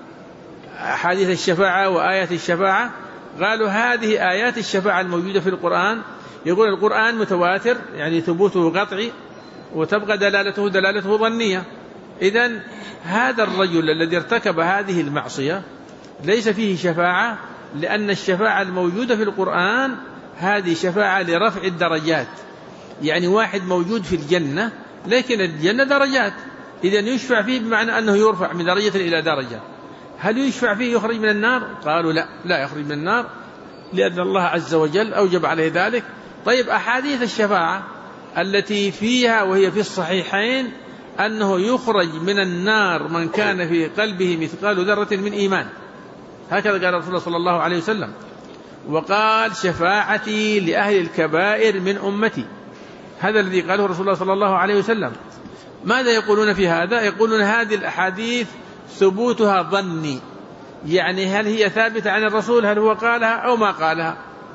أحاديث الشفاعة وآيات الشفاعة، قالوا هذه آيات الشفاعة الموجودة في القرآن، يقول القرآن متواتر يعني ثبوته قطعي وتبقى دلالته دلالته ظنية. إذن هذا الرجل الذي ارتكب هذه المعصية ليس فيه شفاعة، لأن الشفاعة الموجودة في القرآن هذه شفاعة لرفع الدرجات، يعني واحد موجود في الجنة لكن الجنة درجات، إذن يشفع فيه بمعنى أنه يرفع من درجة إلى درجة. هل يشفع فيه يخرج من النار؟ قالوا لا، لا يخرج من النار، لأن الله عز وجل أوجب عليه ذلك. طيب أحاديث الشفاعة التي فيها وهي في الصحيحين أنه يخرج من النار من كان في قلبه مثقال ذرة من إيمان، هكذا قال رسول الله صلى الله عليه وسلم. وقال شفاعتي لأهل الكبائر من أمتي، هذا الذي قاله رسول الله صلى الله عليه وسلم. ماذا يقولون في هذا؟ يقولون هذه الأحاديث ثبوتها ظني، يعني هل هي ثابتة عن الرسول، هل هو قالها أو ما قالها.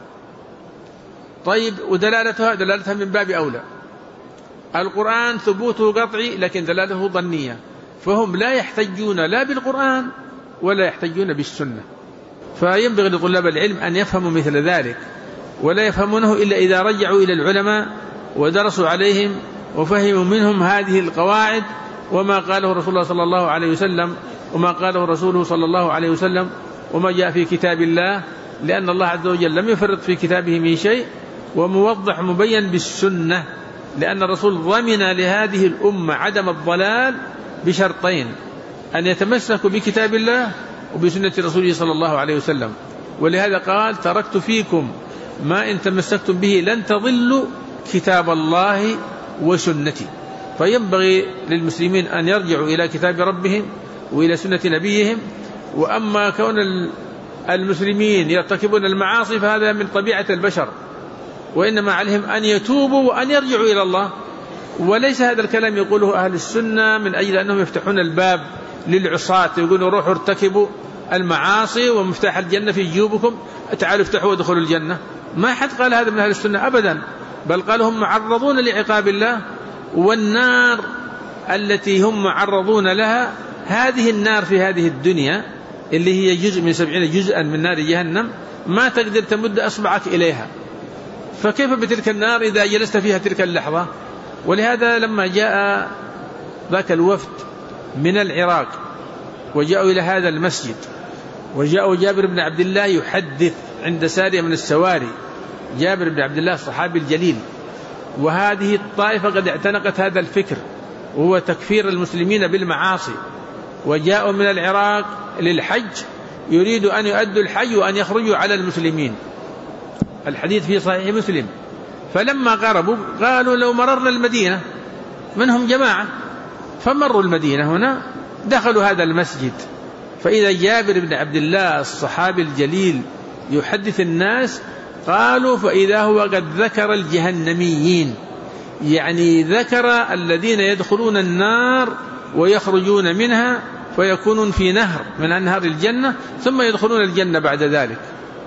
طيب ودلالتها دلالتها من باب أولى، القرآن ثبوته قطعي لكن دلالته ظنية، فهم لا يحتجون لا بالقرآن ولا يحتجون بالسنة. فينبغي لطلاب العلم أن يفهموا مثل ذلك، ولا يفهمونه إلا إذا رجعوا إلى العلماء ودرسوا عليهم وفهموا منهم هذه القواعد وما قاله رسول الله صلى الله عليه وسلم وما قاله رسوله صلى الله عليه وسلم وما جاء في كتاب الله، لأن الله عز وجل لم يفرط في كتابه من شيء، وموضح مبين بالسنة، لأن الرسول ضمن لهذه الأمة عدم الضلال بشرطين: أن يتمسكوا بكتاب الله وبسنة رسوله صلى الله عليه وسلم. ولهذا قال تركت فيكم ما إن تمسكتم به لن تضلوا كتاب الله وسنتي. فينبغي للمسلمين أن يرجعوا إلى كتاب ربهم وإلى سنة نبيهم. وأما كون المسلمين يرتكبون المعاصي فهذا من طبيعة البشر، وإنما عليهم أن يتوبوا وأن يرجعوا إلى الله. وليس هذا الكلام يقوله أهل السنة من أجل أنهم يفتحون الباب للعصاة، يقولوا روحوا ارتكبوا المعاصي ومفتاح الجنة في جيوبكم، تعالوا افتحوا ودخلوا الجنة. ما حد قال هذا من أهل السنة أبدا، بل قال هم معرضون لعقاب الله، والنار التي هم معرضون لها هذه النار في هذه الدنيا اللي هي جزء من سبعين جزءا من نار جهنم، ما تقدر تمد أصبعك إليها، فكيف بتلك النار إذا جلست فيها تلك اللحظة؟ ولهذا لما جاء ذاك الوفد من العراق وجاءوا إلى هذا المسجد، وجاءوا جابر بن عبد الله يحدث عند سارية من السواري، جابر بن عبد الله الصحابي الجليل، وهذه الطائفة قد اعتنقت هذا الفكر وهو تكفير المسلمين بالمعاصي، وجاءوا من العراق للحج يريد أن يؤدوا الحج وأن يخرجوا على المسلمين. الحديث في صحيح مسلم. فلما قربوا قالوا لو مررنا المدينة، منهم جماعة فمروا المدينة هنا، دخلوا هذا المسجد، فإذا جابر بن عبد الله الصحابي الجليل يحدث الناس، قالوا فإذا هو قد ذكر الجهنميين، يعني ذكر الذين يدخلون النار ويخرجون منها فيكونون في نهر من أنهار الجنة ثم يدخلون الجنة بعد ذلك.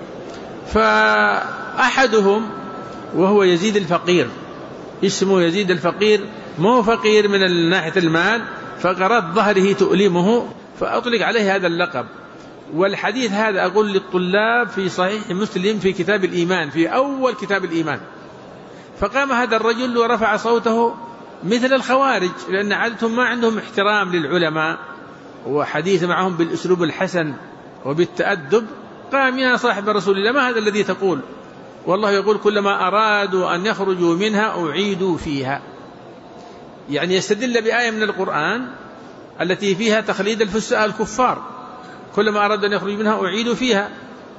فأحدهم وهو يزيد الفقير، اسمه يزيد الفقير، مو فقير من ناحية المال، فقرات ظهره تؤلمه فأطلق عليه هذا اللقب. والحديث هذا أقول للطلاب في صحيح مسلم في كتاب الإيمان، في أول كتاب الإيمان. فقام هذا الرجل ورفع صوته مثل الخوارج، لأن عادتهم ما عندهم احترام للعلماء وحديث معهم بالأسلوب الحسن وبالتأدب. قام يا صاحب رسول الله ما هذا الذي تقول؟ والله يقول كلما أرادوا أن يخرجوا منها أعيدوا فيها، يعني يستدل بآية من القرآن التي فيها تخليد الفساء الكفار، كلما أرادوا أن يخرجوا منها أعيدوا فيها.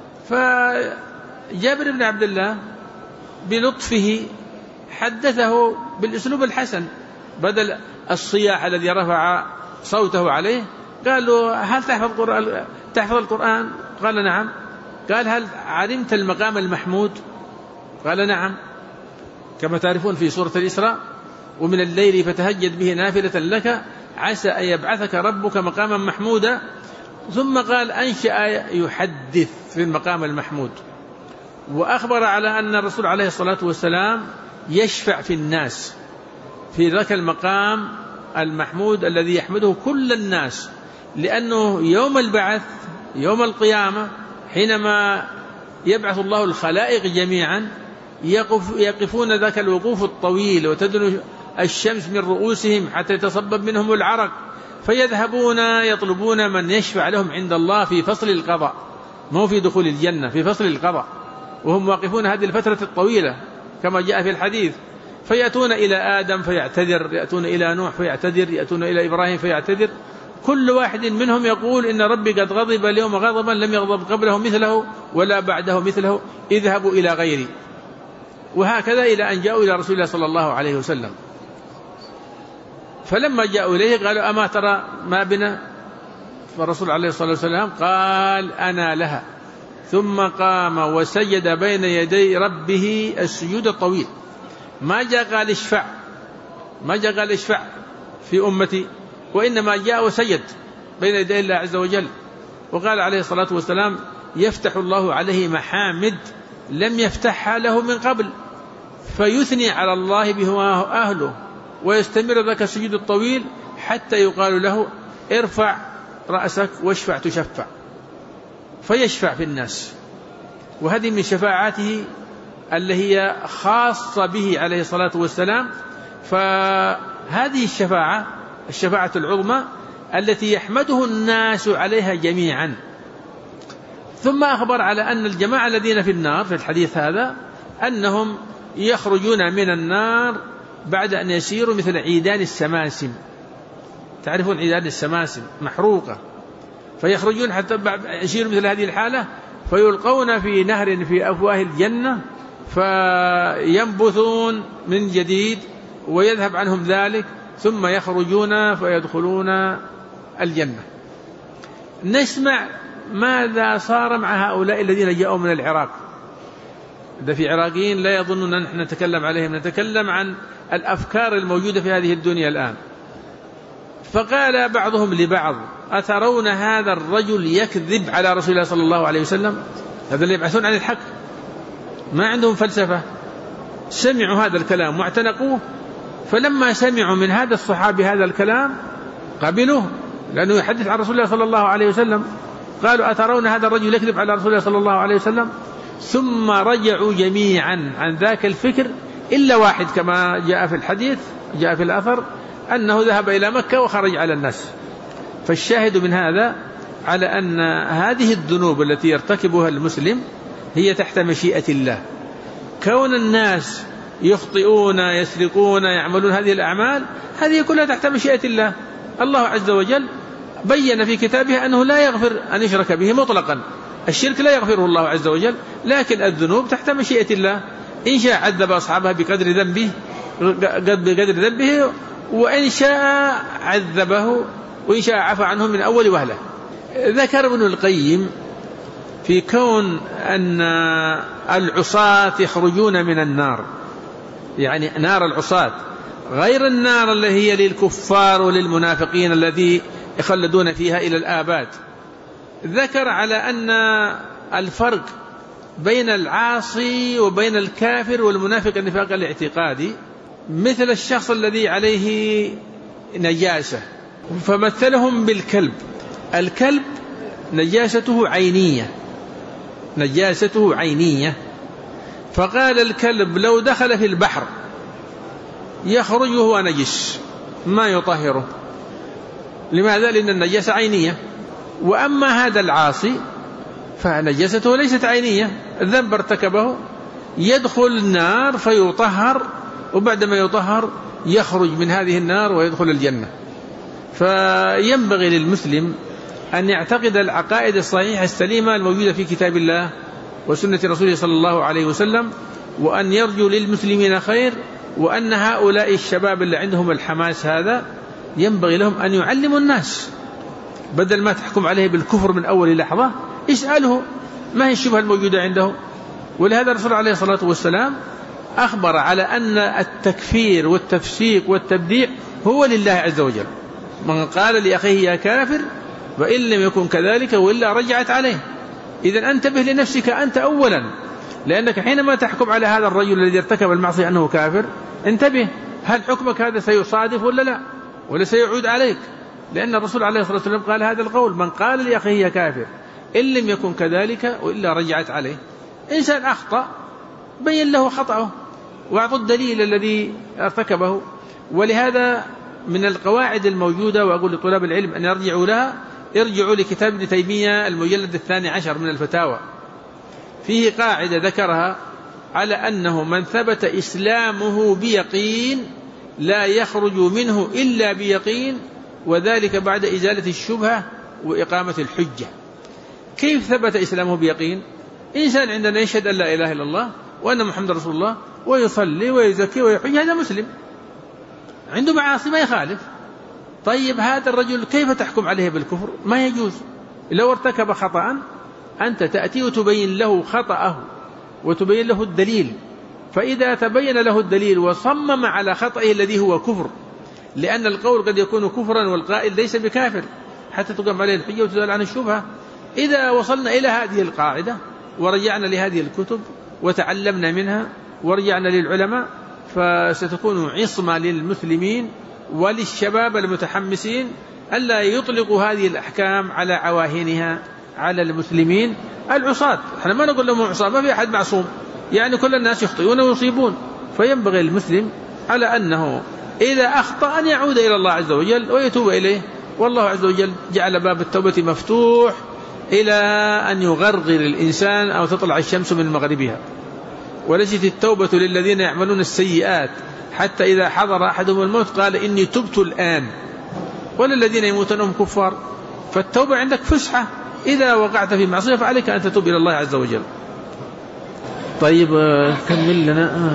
فجابر بن عبد الله بلطفه حدثه بالأسلوب الحسن، بدل الصياح الذي رفع صوته عليه قال له هل تحفظ القرآن؟ تحفظ القرآن؟ قال نعم. قال هل علمت المقام المحمود؟ قال نعم، كما تعرفون في سورة الإسراء ومن الليل فتهجد به نافلة لك عسى أن يبعثك ربك مقاما محمودا. ثم قال أنشأ يحدث في المقام المحمود، وأخبر على أن الرسول عليه الصلاة والسلام يشفع في الناس في ذاك المقام المحمود الذي يحمده كل الناس، لأنه يوم البعث يوم القيامة حينما يبعث الله الخلائق جميعا يقف يقفون ذاك الوقوف الطويل وتدنو الشمس من رؤوسهم حتى يتصبب منهم العرق، فيذهبون يطلبون من يشفع لهم عند الله في فصل القضاء، مو في دخول الجنة، في فصل القضاء، وهم واقفون هذه الفترة الطويلة كما جاء في الحديث. فيأتون إلى آدم فيعتذر، يأتون إلى نوح فيعتذر، يأتون إلى إبراهيم فيعتذر، كل واحد منهم يقول إن ربي قد غضب اليوم غضبا لم يغضب قبله مثله ولا بعده مثله، اذهبوا إلى غيري. وهكذا إلى أن جاءوا إلى رسول الله صلى الله عليه وسلم. فلما جاءوا إليه قالوا أما ترى ما بنا؟ فالرسول عليه الصلاة والسلام قال أنا لها، ثم قام وسجد بين يدي ربه السجود الطويل. ما جاء قال اشفع، ما جاء قال اشفع في أمتي، وإنما جاء وسجد بين يدي الله عز وجل. وقال عليه الصلاة والسلام يفتح الله عليه محامد لم يفتحها له من قبل، فيثني على الله بهواه أهله، ويستمر ذاك السجود الطويل حتى يقال له ارفع رأسك واشفع تشفع، فيشفع في الناس. وهذه من شفاعاته اللي هي خاصة به عليه الصلاة والسلام. فهذه الشفاعة الشفاعة العظمى التي يحمده الناس عليها جميعا. ثم أخبر على أن الجماعة الذين في النار في الحديث هذا أنهم يخرجون من النار بعد أن يسيروا مثل عيدان السماسم، تعرفون عيدان السماسم محروقة، فيخرجون حتى يسيروا مثل هذه الحالة فيلقون في نهر في أفواه الجنة فينبثون من جديد ويذهب عنهم ذلك، ثم يخرجون فيدخلون الجنة. نسمع ماذا صار مع هؤلاء الذين جاءوا من العراق. ده في عراقيين لا يظنون أن نحن نتكلم عليهم، نتكلم عن الأفكار الموجودة في هذه الدنيا الآن. فقال بعضهم لبعض أترون هذا الرجل يكذب على رسول الله صلى الله عليه وسلم؟ هذا اللي يبحثون عن الحق، ما عندهم فلسفة. سمعوا هذا الكلام واعتنقوه، فلما سمعوا من هذا الصحابي هذا الكلام قبلوه، لأنه يحدث عن رسول الله صلى الله عليه وسلم. قالوا أترون هذا الرجل يكذب على رسول الله صلى الله عليه وسلم؟ ثم رجعوا جميعا عن ذاك الفكر إلا واحد، كما جاء في الحديث جاء في الأثر أنه ذهب إلى مكة وخرج على الناس. فالشاهد من هذا على أن هذه الذنوب التي يرتكبها المسلم هي تحت مشيئة الله. كون الناس يخطئون يسرقون يعملون هذه الأعمال هذه كلها تحت مشيئة الله. الله عز وجل بيّن في كتابه أنه لا يغفر أن يشرك به مطلقا، الشرك لا يغفره الله عز وجل، لكن الذنوب تحت مشيئة الله. إن شاء عذب أصحابها بقدر ذنبه بقدر ذنبه وإن شاء عذبه وإن شاء عفى عنه من أول وهلة. ذكر ابن القيم في كون أن العصاة يخرجون من النار، يعني نار العصاة غير النار اللي هي للكفار وللمنافقين الذي يخلدون فيها إلى الآباد. ذكر على أن الفرق بين العاصي وبين الكافر والمنافق النفاق الاعتقادي مثل الشخص الذي عليه نجاسة، فمثلهم بالكلب. الكلب نجاسته عينية، نجاسته عينية، فقال الكلب لو دخل في البحر يخرج وهو نجس ما يطهره. لماذا؟ لأن النجاسة عينية. وأما هذا العاصي فنجاسته ليست عينية، الذنب ارتكبه يدخل النار فيطهر، وبعدما يطهر يخرج من هذه النار ويدخل الجنة. فينبغي للمسلم أن يعتقد العقائد الصحيحة السليمة الموجودة في كتاب الله وسنة رسوله صلى الله عليه وسلم، وأن يرجو للمسلمين خير، وأن هؤلاء الشباب اللي عندهم الحماس هذا ينبغي لهم أن يعلموا الناس، بدل ما تحكم عليه بالكفر من أول لحظة اسأله ما هي الشبهة الموجودة عنده. ولهذا الرسول عليه الصلاة والسلام أخبر على أن التكفير والتفسيق والتبديع هو لله عز وجل. من قال لأخيه يا كافر وإن لم يكن كذلك وإلا رجعت عليه. إذن انتبه لنفسك أنت أولا، لأنك حينما تحكم على هذا الرجل الذي ارتكب المعصية أنه كافر انتبه، هل حكمك هذا سيصادف ولا لا، ولا سيعود عليك؟ لأن الرسول عليه الصلاة والسلام قال هذا القول: من قال لأخيه يا كافر إن لم يكن كذلك وإلا رجعت عليه. إنسان أخطأ بين له خطأه واعطوا الدليل الذي ارتكبه. ولهذا من القواعد الموجودة، وأقول لطلاب العلم أن يرجعوا لها، ارجعوا لكتاب ابن تيمية المجلد الثاني عشر من الفتاوى، فيه قاعدة ذكرها على أنه من ثبت إسلامه بيقين لا يخرج منه إلا بيقين، وذلك بعد إزالة الشبهة وإقامة الحجة. كيف ثبت إسلامه بيقين؟ إنسان عندنا يشهد أن لا إله إلا الله وأن محمد رسول الله ويصلي ويزكي ويحج، هذا مسلم عنده معاصي ما يخالف. طيب هذا الرجل كيف تحكم عليه بالكفر؟ ما يجوز. لو ارتكب خطأ أنت تأتي وتبين له خطأه وتبين له الدليل، فإذا تبين له الدليل وصمم على خطأه الذي هو كفر، لأن القول قد يكون كفرا والقائل ليس بكافر حتى تقام عليه الحجة وتزال عن الشبهة. إذا وصلنا إلى هذه القاعدة ورجعنا لهذه الكتب وتعلمنا منها ورجعنا للعلماء، فستكون عصمة للمسلمين وللشباب المتحمسين ألا يطلقوا هذه الأحكام على عواهنها على المسلمين العصاة. احنا ما نقول لهم عصاة، ما في أحد معصوم، يعني كل الناس يخطئون ويصيبون. فينبغي المسلم على أنه إذا أخطأ أن يعود إلى الله عز وجل ويتوب إليه، والله عز وجل جعل باب التوبة مفتوح إلى أن يغرغر الإنسان أو تطلع الشمس من مغربها. وليست التوبة للذين يعملون السيئات حتى إذا حضر أحدهم الموت قال إني تبت الآن، وللذين يموتون هم كفار. فالتوبة عندك فسحة، إذا وقعت في معصية فعليك أن تتوب إلى الله عز وجل. طيب كمل لنا.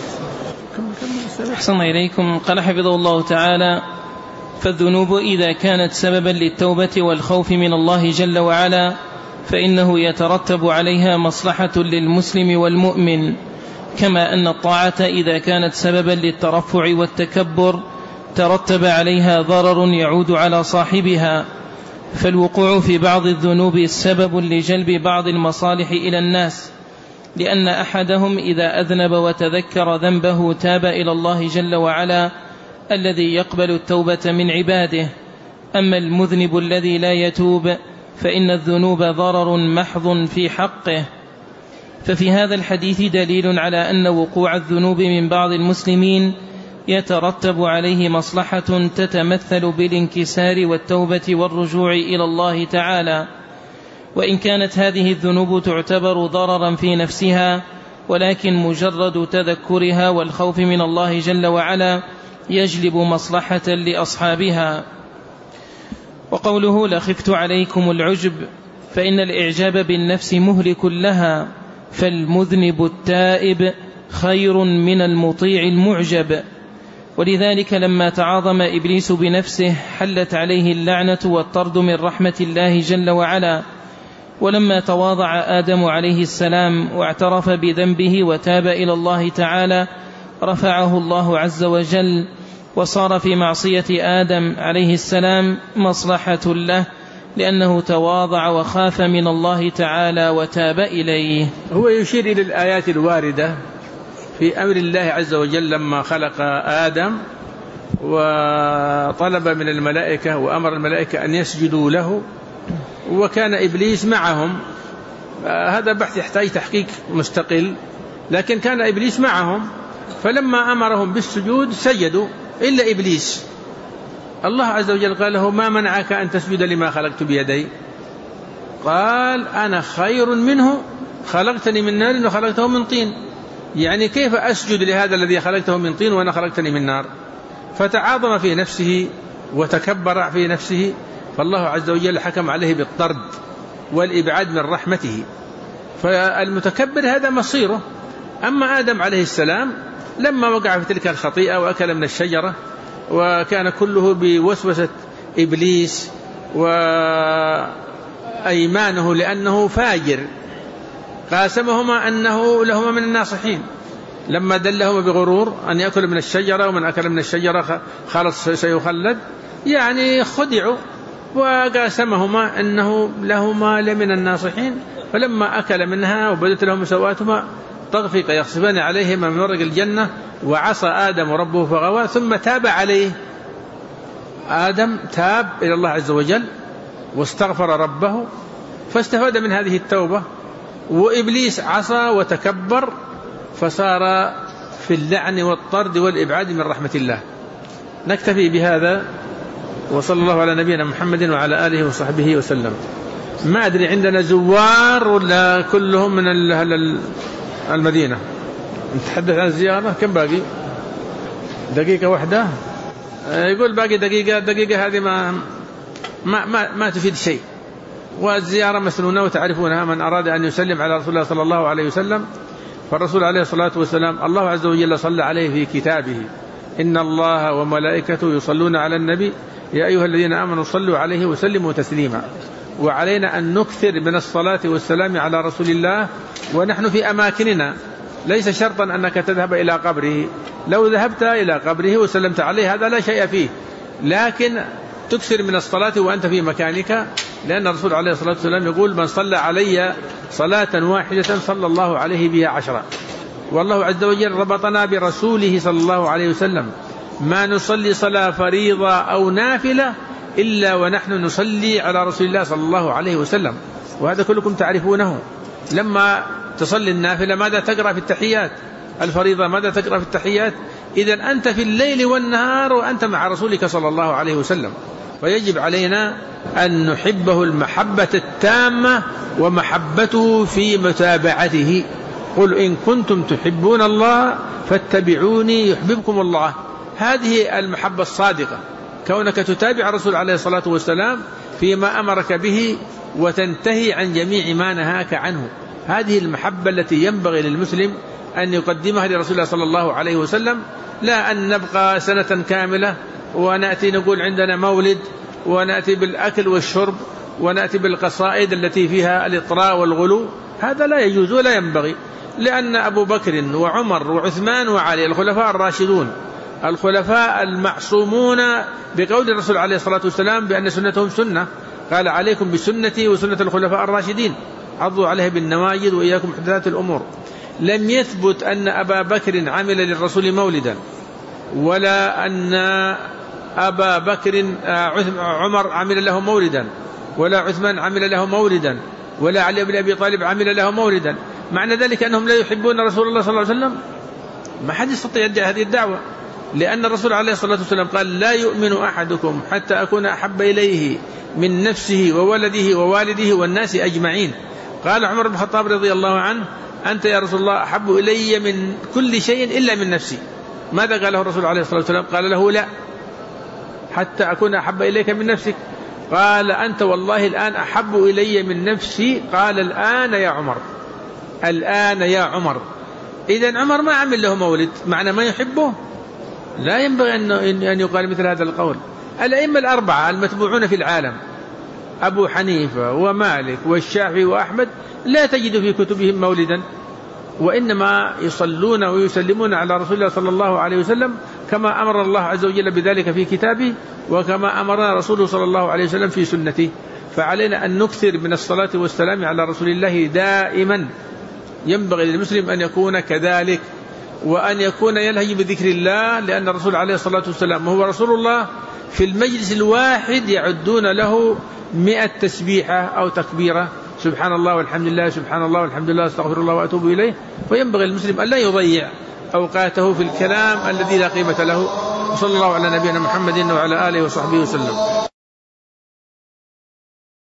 أحسن إليكم. قال حفظه الله تعالى: فالذنوب إذا كانت سببا للتوبة والخوف من الله جل وعلا فإنه يترتب عليها مصلحة للمسلم والمؤمن، كما أن الطاعة إذا كانت سببا للترفع والتكبر ترتب عليها ضرر يعود على صاحبها. فالوقوع في بعض الذنوب سبب لجلب بعض المصالح إلى الناس، لأن أحدهم إذا أذنب وتذكر ذنبه تاب إلى الله جل وعلا الذي يقبل التوبة من عباده. أما المذنب الذي لا يتوب فإن الذنوب ضرر محض في حقه. ففي هذا الحديث دليل على أن وقوع الذنوب من بعض المسلمين يترتب عليه مصلحة تتمثل بالانكسار والتوبة والرجوع إلى الله تعالى، وإن كانت هذه الذنوب تعتبر ضررا في نفسها، ولكن مجرد تذكرها والخوف من الله جل وعلا يجلب مصلحة لأصحابها. وقوله: لخفت عليكم العجب، فإن الإعجاب بالنفس مهلك لها، فالمذنب التائب خير من المطيع المعجب. ولذلك لما تعاظم إبليس بنفسه حلت عليه اللعنة والطرد من رحمة الله جل وعلا. ولما تواضع آدم عليه السلام واعترف بذنبه وتاب إلى الله تعالى رفعه الله عز وجل، وصار في معصية آدم عليه السلام مصلحة له، لأنه تواضع وخاف من الله تعالى وتاب إليه. هو يشير إلى الآيات الواردة في أمر الله عز وجل لما خلق آدم وطلب من الملائكة وأمر الملائكة أن يسجدوا له، وكان إبليس معهم. هذا بحث يحتاج تحقيق مستقل، لكن كان إبليس معهم، فلما أمرهم بالسجود سجدوا إلا إبليس. الله عز وجل قال له: ما منعك أن تسجد لما خلقت بيدي؟ قال: أنا خير منه، خلقتني من نار وخلقته من طين. يعني كيف أسجد لهذا الذي خلقته من طين وأنا خلقتني من نار؟ فتعاظم في نفسه وتكبر في نفسه، فالله عز وجل حكم عليه بالطرد والإبعاد من رحمته. فالمتكبر هذا مصيره. أما آدم عليه السلام لما وقع في تلك الخطيئة وأكل من الشجرة، وكان كله بوسوسة إبليس وأيمانه لأنه فاجر، قاسمهما أنه لهما من الناصحين لما دلهما بغرور أن يأكل من الشجرة، ومن أكل من الشجرة خالص سيخلد. يعني خدعوا، وقاسمهما أنه لهما لمن الناصحين. فلما أكل منها وبدت لهم سواتهما طغفق يخصفان عليهما من ورق الجنة، وعصى آدم ربه فغوى، ثم تاب عليه. آدم تاب إلى الله عز وجل واستغفر ربه فاستفاد من هذه التوبة، وإبليس عصى وتكبر فصار في اللعن والطرد والإبعاد من رحمة الله. نكتفي بهذا، وصلى الله على نبينا محمد وعلى آله وصحبه وسلم. ما أدري عندنا زوار ولا كلهم من المدينة؟ نتحدث عن الزيارة. كم باقي؟ دقيقة واحدة. يقول باقي دقيقة. دقيقة هذه ما ما ما, ما تفيد شيء، والزيارة مسنونة وتعرفونها. من أراد أن يسلم على رسول الله صلى الله عليه وسلم، فالرسول عليه الصلاة والسلام الله عز وجل صلى عليه في كتابه: إن الله وملائكته يصلون على النبي يا أيها الذين آمنوا صلوا عليه وسلموا تسليما. وعلينا أن نكثر من الصلاة والسلام على رسول الله ونحن في أماكننا. ليس شرطا أنك تذهب إلى قبره، لو ذهبت إلى قبره وسلمت عليه هذا لا شيء فيه، لكن تكثر من الصلاة وأنت في مكانك، لأن الرسول عليه الصلاة والسلام يقول: من صلى علي صلاة واحدة صلى الله عليه بها عشرة. والله عز وجل ربطنا برسوله صلى الله عليه وسلم: ما نصلي صلاة فريضة أو نافلة إلا ونحن نصلي على رسول الله صلى الله عليه وسلم. وهذا كلكم تعرفونه. لما تصلي النافلة ماذا تقرأ في التحيات؟ الفريضة ماذا تقرأ في التحيات؟ إذن أنت في الليل والنهار وأنت مع رسولك صلى الله عليه وسلم. ويجب علينا أن نحبه المحبة التامة، ومحبته في متابعته. قل إن كنتم تحبون الله فاتبعوني يحببكم الله. هذه المحبة الصادقة، كونك تتابع الرسول عليه الصلاة والسلام فيما أمرك به وتنتهي عن جميع ما نهاك عنه. هذه المحبة التي ينبغي للمسلم أن يقدمها لرسول الله صلى الله عليه وسلم، لا أن نبقى سنة كاملة ونأتي نقول عندنا مولد، ونأتي بالأكل والشرب، ونأتي بالقصائد التي فيها الإطراء والغلو. هذا لا يجوز ولا ينبغي، لأن أبو بكر وعمر وعثمان وعلي الخلفاء الراشدون، الخلفاء المعصومون بقول الرسول عليه الصلاة والسلام بأن سنتهم سنة، قال: عليكم بسنتي وسنة الخلفاء الراشدين عضوا عليها بالنواجذ وإياكم محدثات الأمور. لم يثبت أن أبا بكر عمل للرسول مولدا، ولا أن أبا بكر عمر عمل له مولدا، ولا عثمان عمل له مولدا، ولا علي بن أبي طالب عمل له مولدا. معنى ذلك أنهم لا يحبون رسول الله صلى الله عليه وسلم؟ ما حد يستطيع يدعي هذه الدعوة، لأن الرسول عليه الصلاة والسلام قال: لا يؤمن أحدكم حتى أكون أحب إليه من نفسه وولده ووالده والناس أجمعين. قال عمر بن الخطاب رضي الله عنه: أنت يا رسول الله أحب إلي من كل شيء إلا من نفسي. ماذا قاله الرسول عليه الصلاة والسلام؟ قال له: لا، حتى أكون أحب إليك من نفسك. قال: أنت والله الآن أحب إلي من نفسي. قال: الآن يا عمر، الآن يا عمر. إذن عمر ما عمل له مولد، معنى ما يحبه. لا ينبغي أن يقال مثل هذا القول. الأئمة الأربعة المتبوعون في العالم أبو حنيفة ومالك والشافعي وأحمد لا تجد في كتبهم مولدا، وإنما يصلون ويسلمون على رسول الله صلى الله عليه وسلم كما أمر الله عز وجل بذلك في كتابه، وكما أمرنا رسوله صلى الله عليه وسلم في سنته. فعلينا أن نكثر من الصلاة والسلام على رسول الله دائما. ينبغي للمسلم أن يكون كذلك، وأن يكون يلهج بذكر الله، لأن الرسول عليه الصلاة والسلام وهو رسول الله في المجلس الواحد يعدون له مئة تسبيحة أو تكبيرة، سبحان الله والحمد لله، سبحان الله والحمد لله، استغفر الله وأتوب إليه. وينبغي المسلم أن لا يضيع أوقاته في الكلام الذي لا قيمة له. وصلى الله على نبينا محمد وعلى آله وصحبه وسلم.